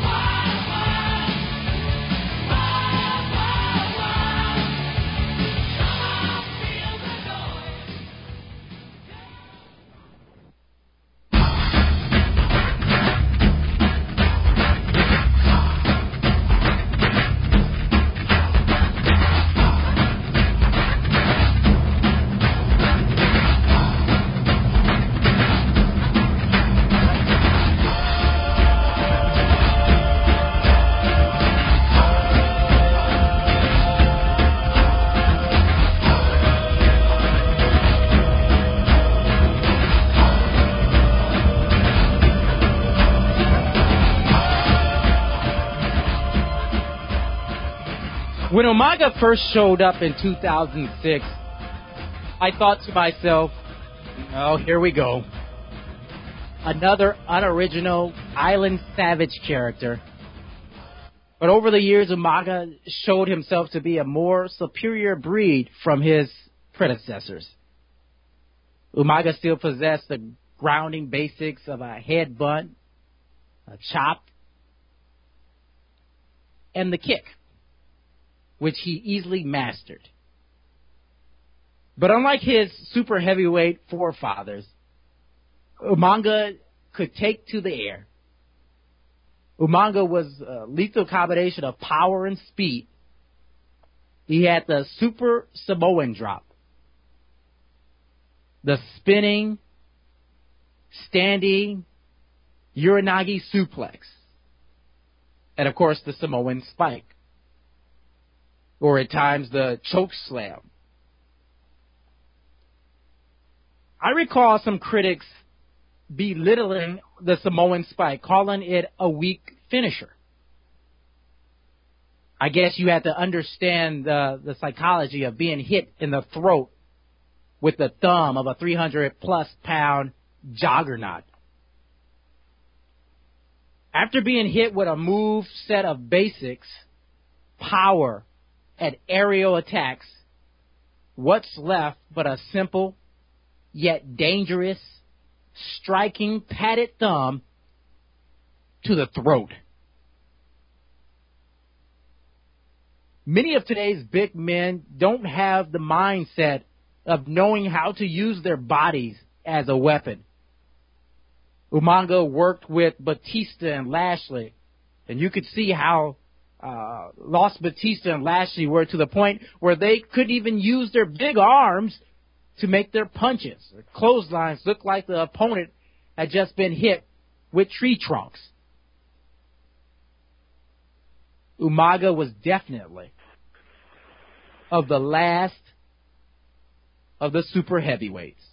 When Umaga first showed up in two thousand six, I thought to myself, oh, here we go. Another unoriginal Island Savage character. But over the years, Umaga showed himself to be a more superior breed from his predecessors. Umaga still possessed the grounding basics of a headbutt, a chop, and the kick, which he easily mastered. But unlike his super heavyweight forefathers, Umaga could take to the air. Umaga was a lethal combination of power and speed, He had the Super Samoan drop, the spinning, standing Uranagi suplex, and, of course, the Samoan spike, or at times the choke slam. I recall some critics belittling the Samoan spike, calling it a weak finisher. I guess you had to understand the, the psychology of being hit in the throat with the thumb of a three hundred plus pound juggernaut. After being hit with a move set of basics, power, and aerial attacks, what's left but a simple yet dangerous striking padded thumb to the throat? Many of today's big men don't have the mindset of knowing how to use their bodies as a weapon. Umaga worked with Batista and Lashley, and you could see how uh, lost Batista and Lashley were to the point where they couldn't even use their big arms to make their punches. Their clotheslines looked like the opponent had just been hit with tree trunks. Umaga was definitely of the last of the super heavyweights.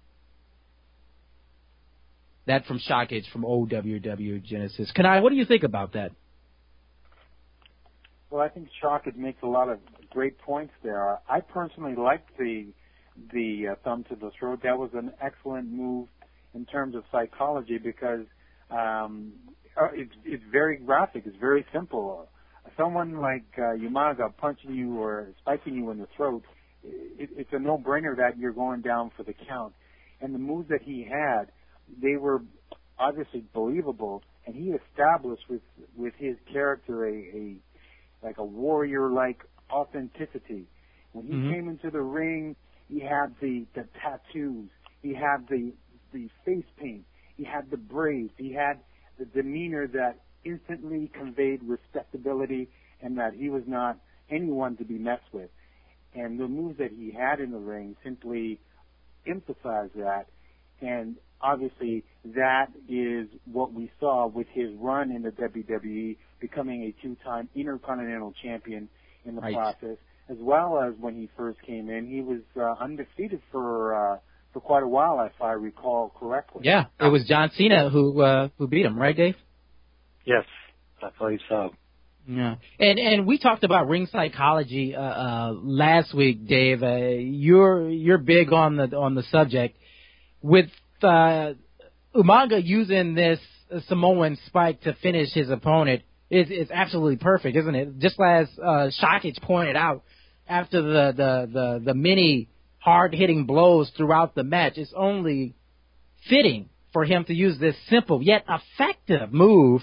That from Shockage from O W W Genesis. Kanai, what do you think about that? Well, I think Shockage makes a lot of great points there. I personally liked the the uh, thumb to the throat. That was an excellent move in terms of psychology because um, it's it's very graphic. It's very simple. Someone like uh, Umaga punching you or spiking you in the throat, it, it's a no-brainer that you're going down for the count. And the moves that he had, they were obviously believable, and he established with with his character a, a like a warrior-like authenticity. When he mm-hmm. came into the ring, he had the, the tattoos, he had the the face paint, he had the braids, he had the demeanor that instantly conveyed respectability and that he was not anyone to be messed with. And the moves that he had in the ring simply emphasized that. And obviously that is what we saw with his run in the W W E, becoming a two-time Intercontinental Champion in the right. process, as well as when he first came in, he was uh, undefeated for uh, for quite a while, if I recall correctly. Yeah, it was John Cena who uh, who beat him, right, Dave? Yes, I believe so. Yeah, and and we talked about ring psychology uh, uh, last week, Dave. Uh, you're you're big on the on the subject with uh, Umaga using this Samoan spike to finish his opponent. Is is absolutely perfect, isn't it? Just as uh, Shockage pointed out, after the the the, the many hard hitting blows throughout the match, it's only fitting for him to use this simple yet effective move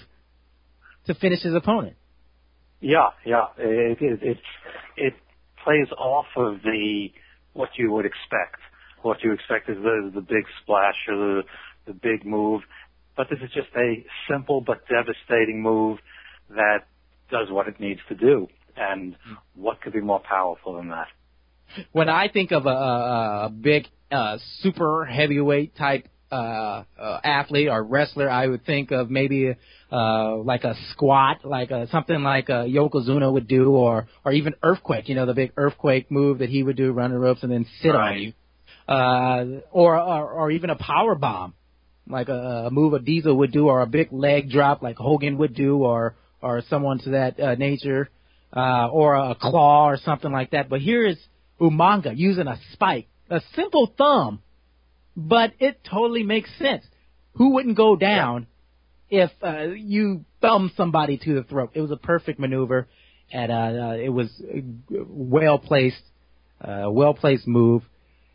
to finish his opponent. Yeah, yeah. It, it, it, it plays off of the what you would expect. What you expect is the, the big splash or the, the big move. But this is just a simple but devastating move that does what it needs to do. And what could be more powerful than that? When I think of a, a, a big uh, super heavyweight type uh, uh, athlete or wrestler, I would think of maybe uh, like a squat, like a, something like a Yokozuna would do, or or even Earthquake. You know, the big Earthquake move that he would do, run the ropes and then sit right. on you, uh, or, or or even a power bomb, like a, a move a Diesel would do, or a big leg drop like Hogan would do, or or someone to that uh, nature, uh, or a claw or something like that. But here is Umaga using a spike, a simple thumb, but it totally makes sense. Who wouldn't go down if uh, you thumb somebody to the throat? It was a perfect maneuver, and uh, uh, it was well placed, uh, well placed move.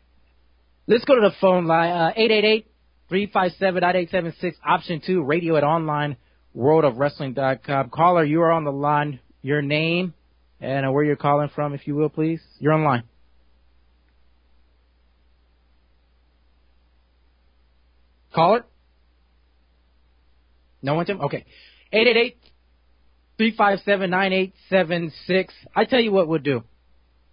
Let's go to the phone line, uh, eight eight eight, three five seven, nine eight seven six, option two, radio at online world of wrestling dot com. Caller, you are on the line. Your name and uh, where you're calling from, if you will, please. You're on the line. Caller? No one, Tim? Okay. eight eight eight, three five seven, nine eight seven six. I tell you what we'll do.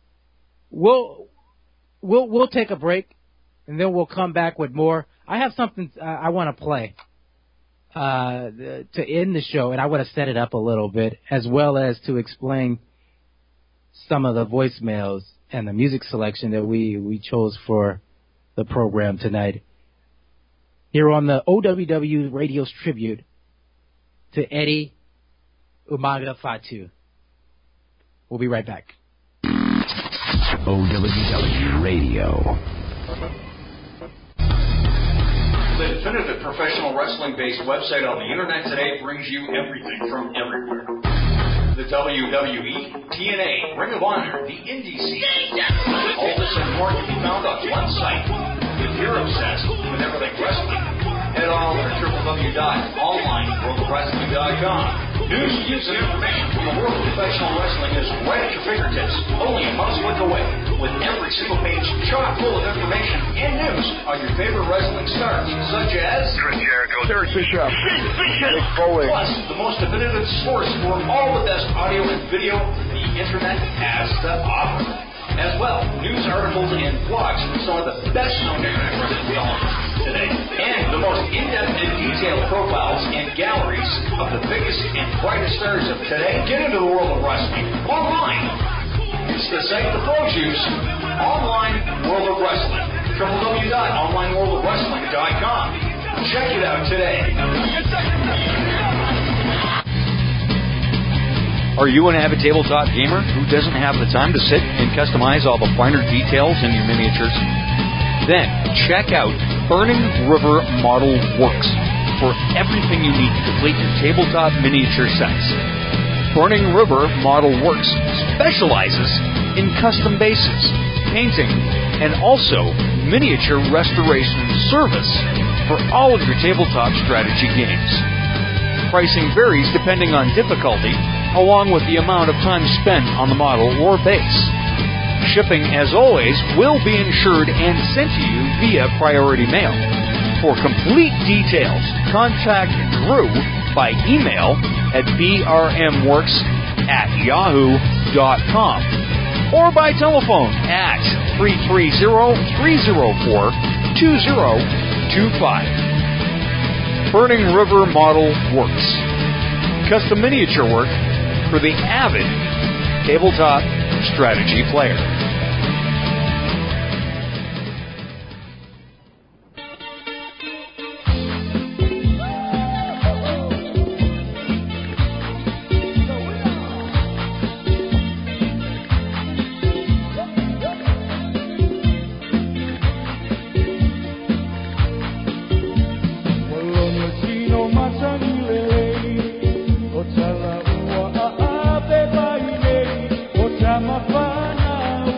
we'll we'll we'll take a break, and then we'll come back with more. I have something uh, I want to play uh, to end the show, and I want to set it up a little bit, as well as to explain some of the voicemails and the music selection that we, we chose for the program tonight. Here on the O W W Radio's tribute to Eddie Umaga Fatu. We'll be right back. O W W Radio. The definitive professional wrestling-based website on the internet today brings you everything from everywhere. The W W E, T N A, Ring of Honor, the Indie scene. All this and more can be found on one site. If you're obsessed with everything wrestling, head on over to w w w dot online world of wrestling dot com. News, views, and information from the world of professional wrestling is right at your fingertips, only a mouse click away. With every single page chock full of information and news on your favorite wrestling stars, such as Chris Jericho, Eric Bischoff, Mick Foley. Plus, the most definitive source for all the best audio and video the internet has to offer. As well, news articles and blogs from some of the best known internet wrestling columnists today. And the most in-depth and detailed profiles and galleries of the biggest and brightest stars of today. Get into the world of wrestling online. It's the site the pros use. Online World of Wrestling. w w w dot online world of wrestling dot com. Check it out today. Are you an avid tabletop gamer who doesn't have the time to sit and customize all the finer details in your miniatures? Then check out Burning River Model Works for everything you need to complete your tabletop miniature sets. Burning River Model Works specializes in custom bases, painting, and also miniature restoration service for all of your tabletop strategy games. Pricing varies depending on difficulty, along with the amount of time spent on the model or base. Shipping, as always, will be insured and sent to you via priority mail. For complete details, contact Drew by email at b r m works at yahoo dot com or by telephone at three three zero, three zero four, two zero two five. Burning River Model Works. Custom miniature work for the avid tabletop strategy player. Otala ua a a pe pai nei, o tama whana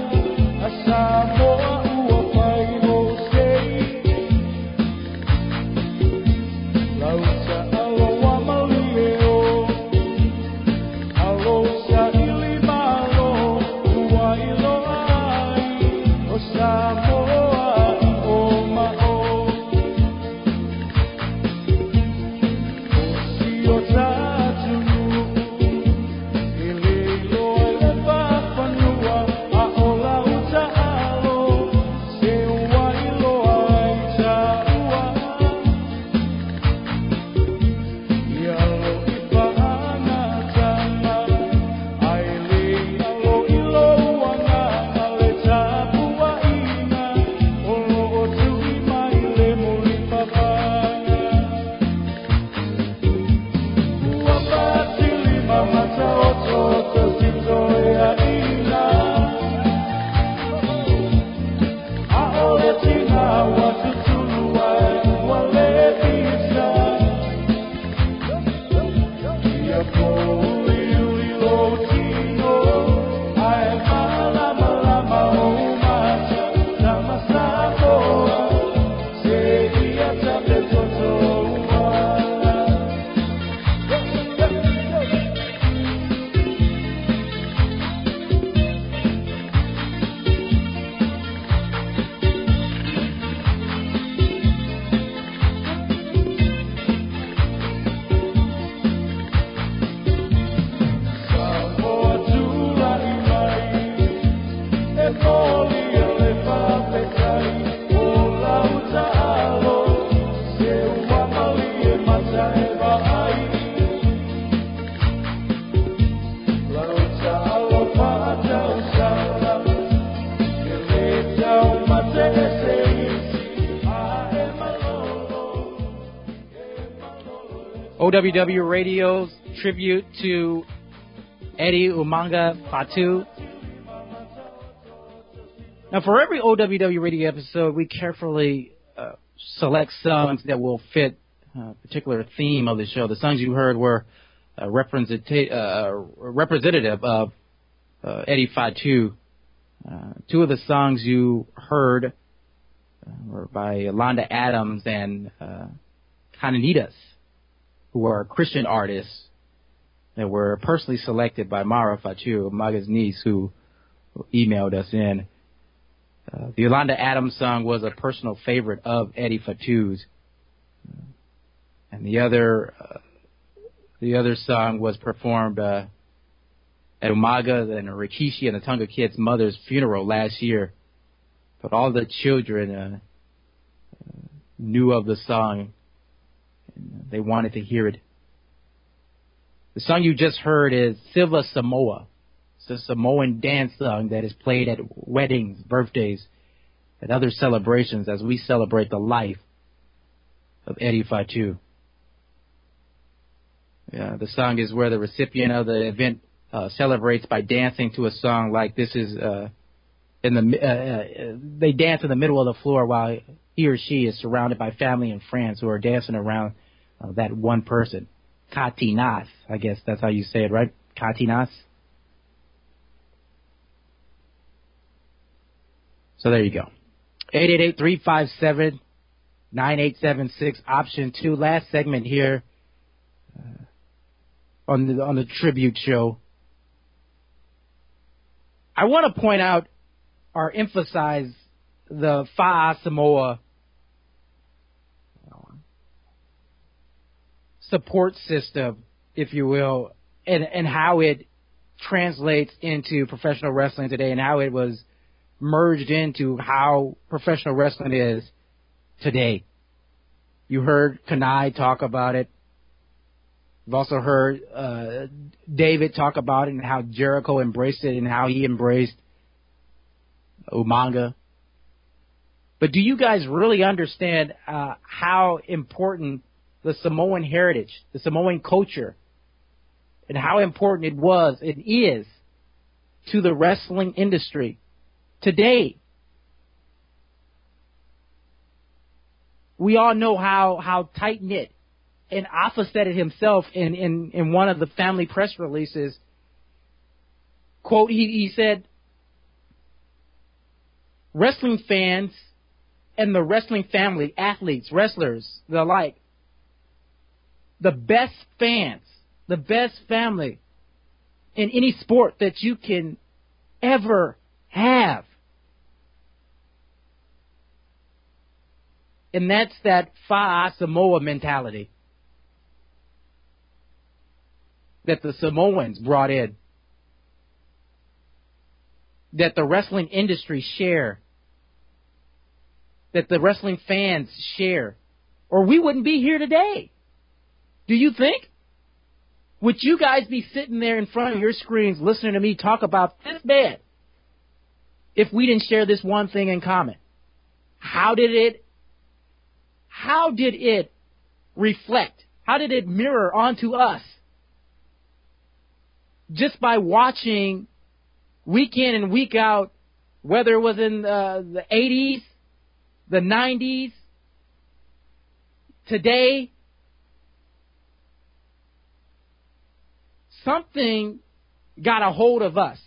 O W W Radio's tribute to Eddie Umanga Fatu. Now, for every O W W Radio episode, we carefully uh, select songs that will fit a particular theme of the show. The songs you heard were uh, representa- uh, representative of uh, Eddie Fatu. Uh, two of the songs you heard uh, were by Londa Adams and uh, Cananitas, who are Christian artists that were personally selected by Mara Fatu, Maga's niece, who emailed us in. Uh, the Yolanda Adams song was a personal favorite of Eddie Fatu's. Uh, and the other uh, the other song was performed uh, at Umaga and Rikishi and the Tonga Kid's mother's funeral last year. But all the children uh, uh, knew of the song, and they wanted to hear it. The song you just heard is Silva Samoa. It's a Samoan dance song that is played at weddings, birthdays, and other celebrations as we celebrate the life of Eddie Fatu. Yeah, the song is where the recipient of the event uh, celebrates by dancing to a song like this is uh, in the uh, uh, they dance in the middle of the floor while he or she is surrounded by family and friends who are dancing around uh, that one person. Katinas, I guess that's how you say it, right? Katinas. So there you go. eight eight eight, three five seven, nine eight seven six, option two. Last segment here uh, on the on the tribute show. I want to point out or emphasize the Fa'a Samoa support system, if you will, and, and how it translates into professional wrestling today and how it was merged into how professional wrestling is today. You heard Kanai talk about it. You've also heard uh, David talk about it and how Jericho embraced it and how he embraced Umanga. But do you guys really understand uh, how important the Samoan heritage, the Samoan culture, and how important it was, it is, to the wrestling industry today? We all know how, how tight-knit, and Afa said it himself in, in, in one of the family press releases. Quote, he, he said, wrestling fans and the wrestling family, athletes, wrestlers, the like, the best fans, the best family in any sport that you can ever have. And that's that Fa'a Samoa mentality that the Samoans brought in, that the wrestling industry share, that the wrestling fans share, or we wouldn't be here today. Do you think? Would you guys be sitting there in front of your screens listening to me talk about this bad if we didn't share this one thing in common? How did it, how did it reflect? How did it mirror onto us? Just by watching week in and week out, whether it was in uh, the eighties, the nineties, today, something got a hold of us.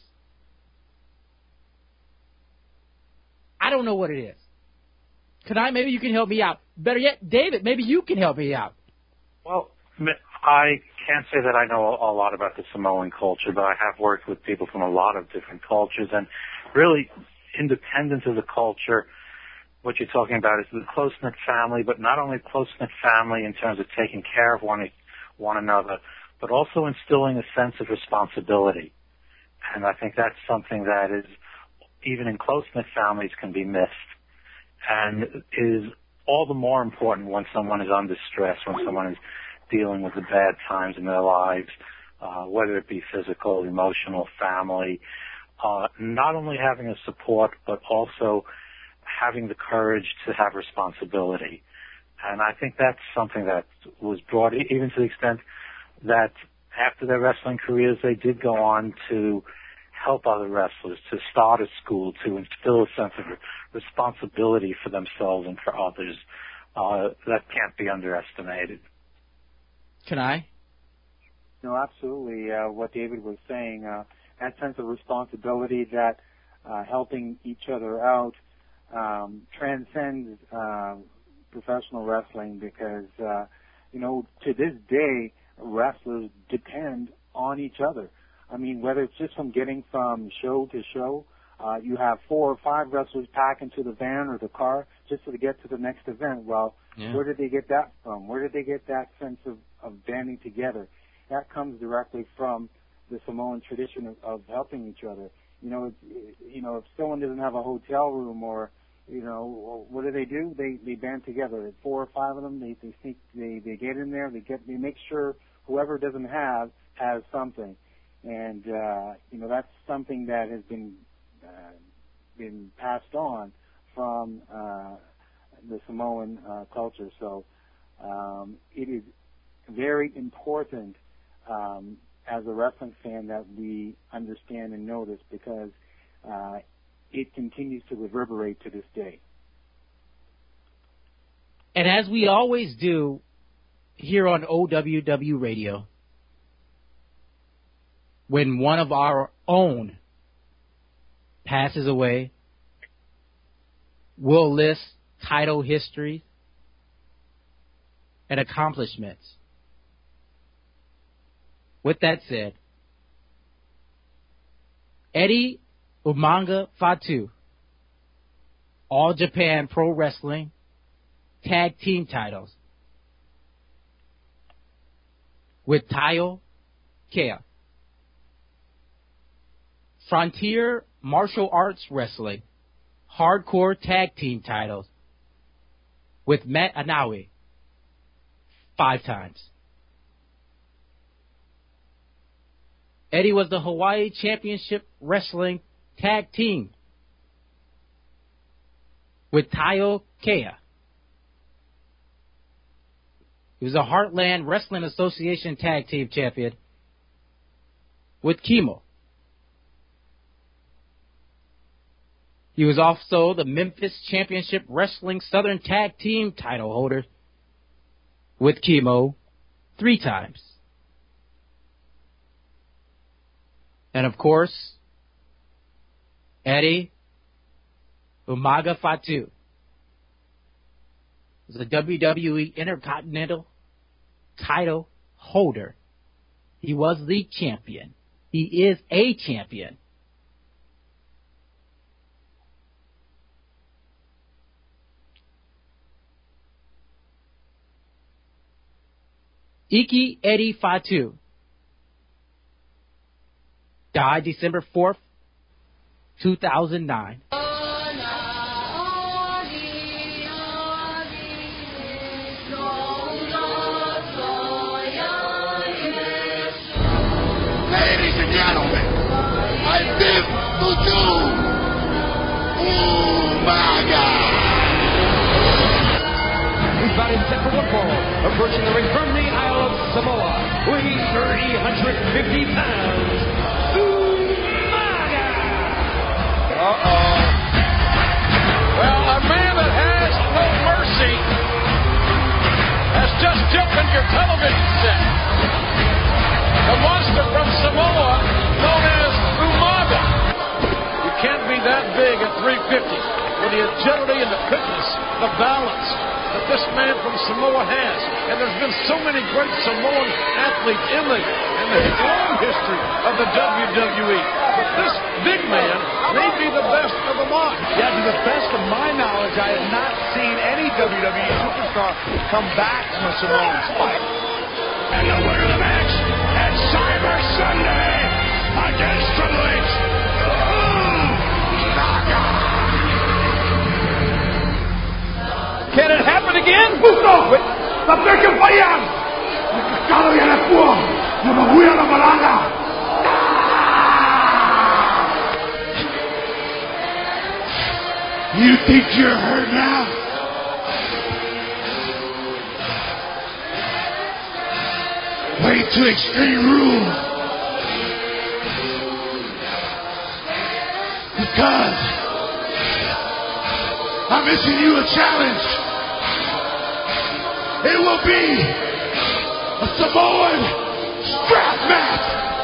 I don't know what it is. Could I? Maybe you can help me out. Better yet, David, maybe you can help me out. Well, I can't say that I know a lot about the Samoan culture, but I have worked with people from a lot of different cultures, and really, independent of the culture, what you're talking about is the close-knit family, but not only close-knit family in terms of taking care of one, one another, but also instilling a sense of responsibility. And I think that's something that is, even in close-knit families, can be missed, and is all the more important when someone is under stress, when someone is dealing with the bad times in their lives, uh, whether it be physical, emotional, family, uh, not only having a support, but also having the courage to have responsibility. And I think that's something that was brought, even to the extent that after their wrestling careers, they did go on to help other wrestlers, to start a school, to instill a sense of responsibility for themselves and for others. Uh, that can't be underestimated. Can I? No, absolutely. Uh, what David was saying, uh, that sense of responsibility, that uh, helping each other out, um, transcends uh, professional wrestling because, uh, you know, to this day, wrestlers depend on each other. I mean, whether it's just from getting from show to show, uh, you have four or five wrestlers pack into the van or the car just to get to the next event. Well, yeah. Where did they get that from? Where did they get that sense of, of banding together? That comes directly from the Samoan tradition of, of helping each other. You know, it's, you know, if someone doesn't have a hotel room or, you know, what do they do? They they band together. Four or five of them. They they sneak. They they get in there. They get. They make sure whoever doesn't have has something. And, uh, you know, that's something that has been uh, been passed on from uh, the Samoan uh, culture. So um, it is very important um, as a wrestling fan that we understand and know this because uh, it continues to reverberate to this day. And as we always do here on O W W Radio, when one of our own passes away, we'll list title history and accomplishments. With that said, Eddie Umaga Fatu, All Japan Pro Wrestling Tag Team titles with Taio Kea. Frontier Martial Arts Wrestling Hardcore Tag Team titles with Matt Inoue five times. Eddie was the Hawaii Championship Wrestling Tag Team with Taio Kea. He was a Heartland Wrestling Association Tag Team Champion with Kimo. He was also the Memphis Championship Wrestling Southern Tag Team title holder with Kimo three times. And of course, Eddie Umaga Fatu is a W W E Intercontinental title holder. He was the champion. He is a champion. Iki Eddie Fatu died December fourth, two thousand nine. Ladies and gentlemen, I live to do Umaga. He's about in set for one fall, approaching the ring from the Isle of Samoa, weighing three hundred fifty pounds, Umaga! Uh-oh. Well, a man that has no mercy has just jumped into your television set. The monster from Samoa, known as Umaga. You can't be that big at three fifty with the agility and the quickness, the balance that this man from Samoa has. And there's been so many great Samoan athletes in the, in the long history of the W W E. But this big man may be the best of them all. Yeah, to the best of my knowledge, I have not seen any W W E superstar come back from a Samoan spike. And the winner of the match at Cyber Sunday against Triple H, Umaga. Can it happen again? Puto! Tapos yung bayan! Nagkakalo yan at po! Namahuya na malaga! You think you're hurt now? way to Extreme Rules. Because I'm issuing you a challenge. It will be a Samoan strap match.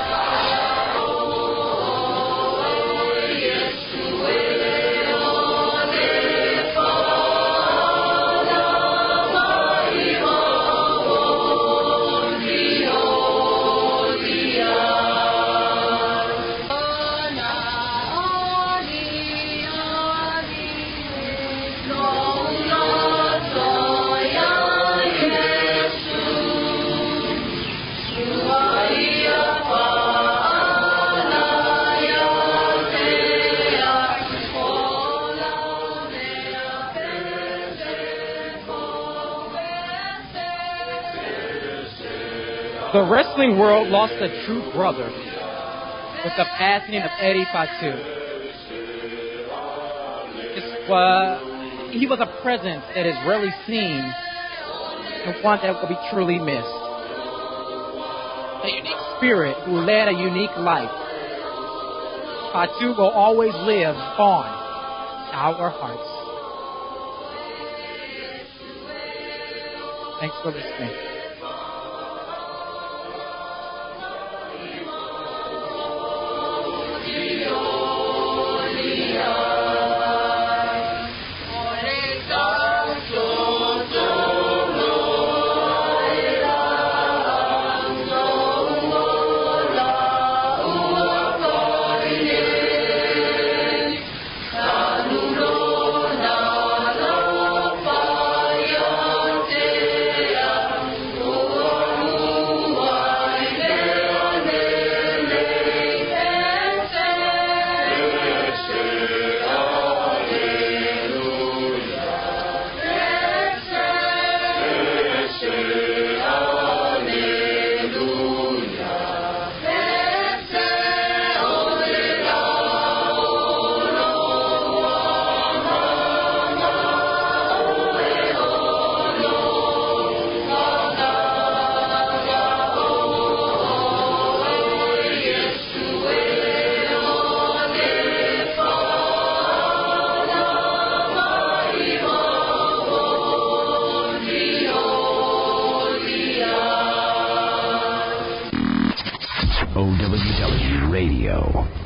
The wrestling world lost a true brother with the passing of Eddie Fatu. Uh, he was a presence that is rarely seen and one that will be truly missed. A unique spirit who led a unique life. Fatu will always live on in our hearts. Thanks for listening. O W W Radio.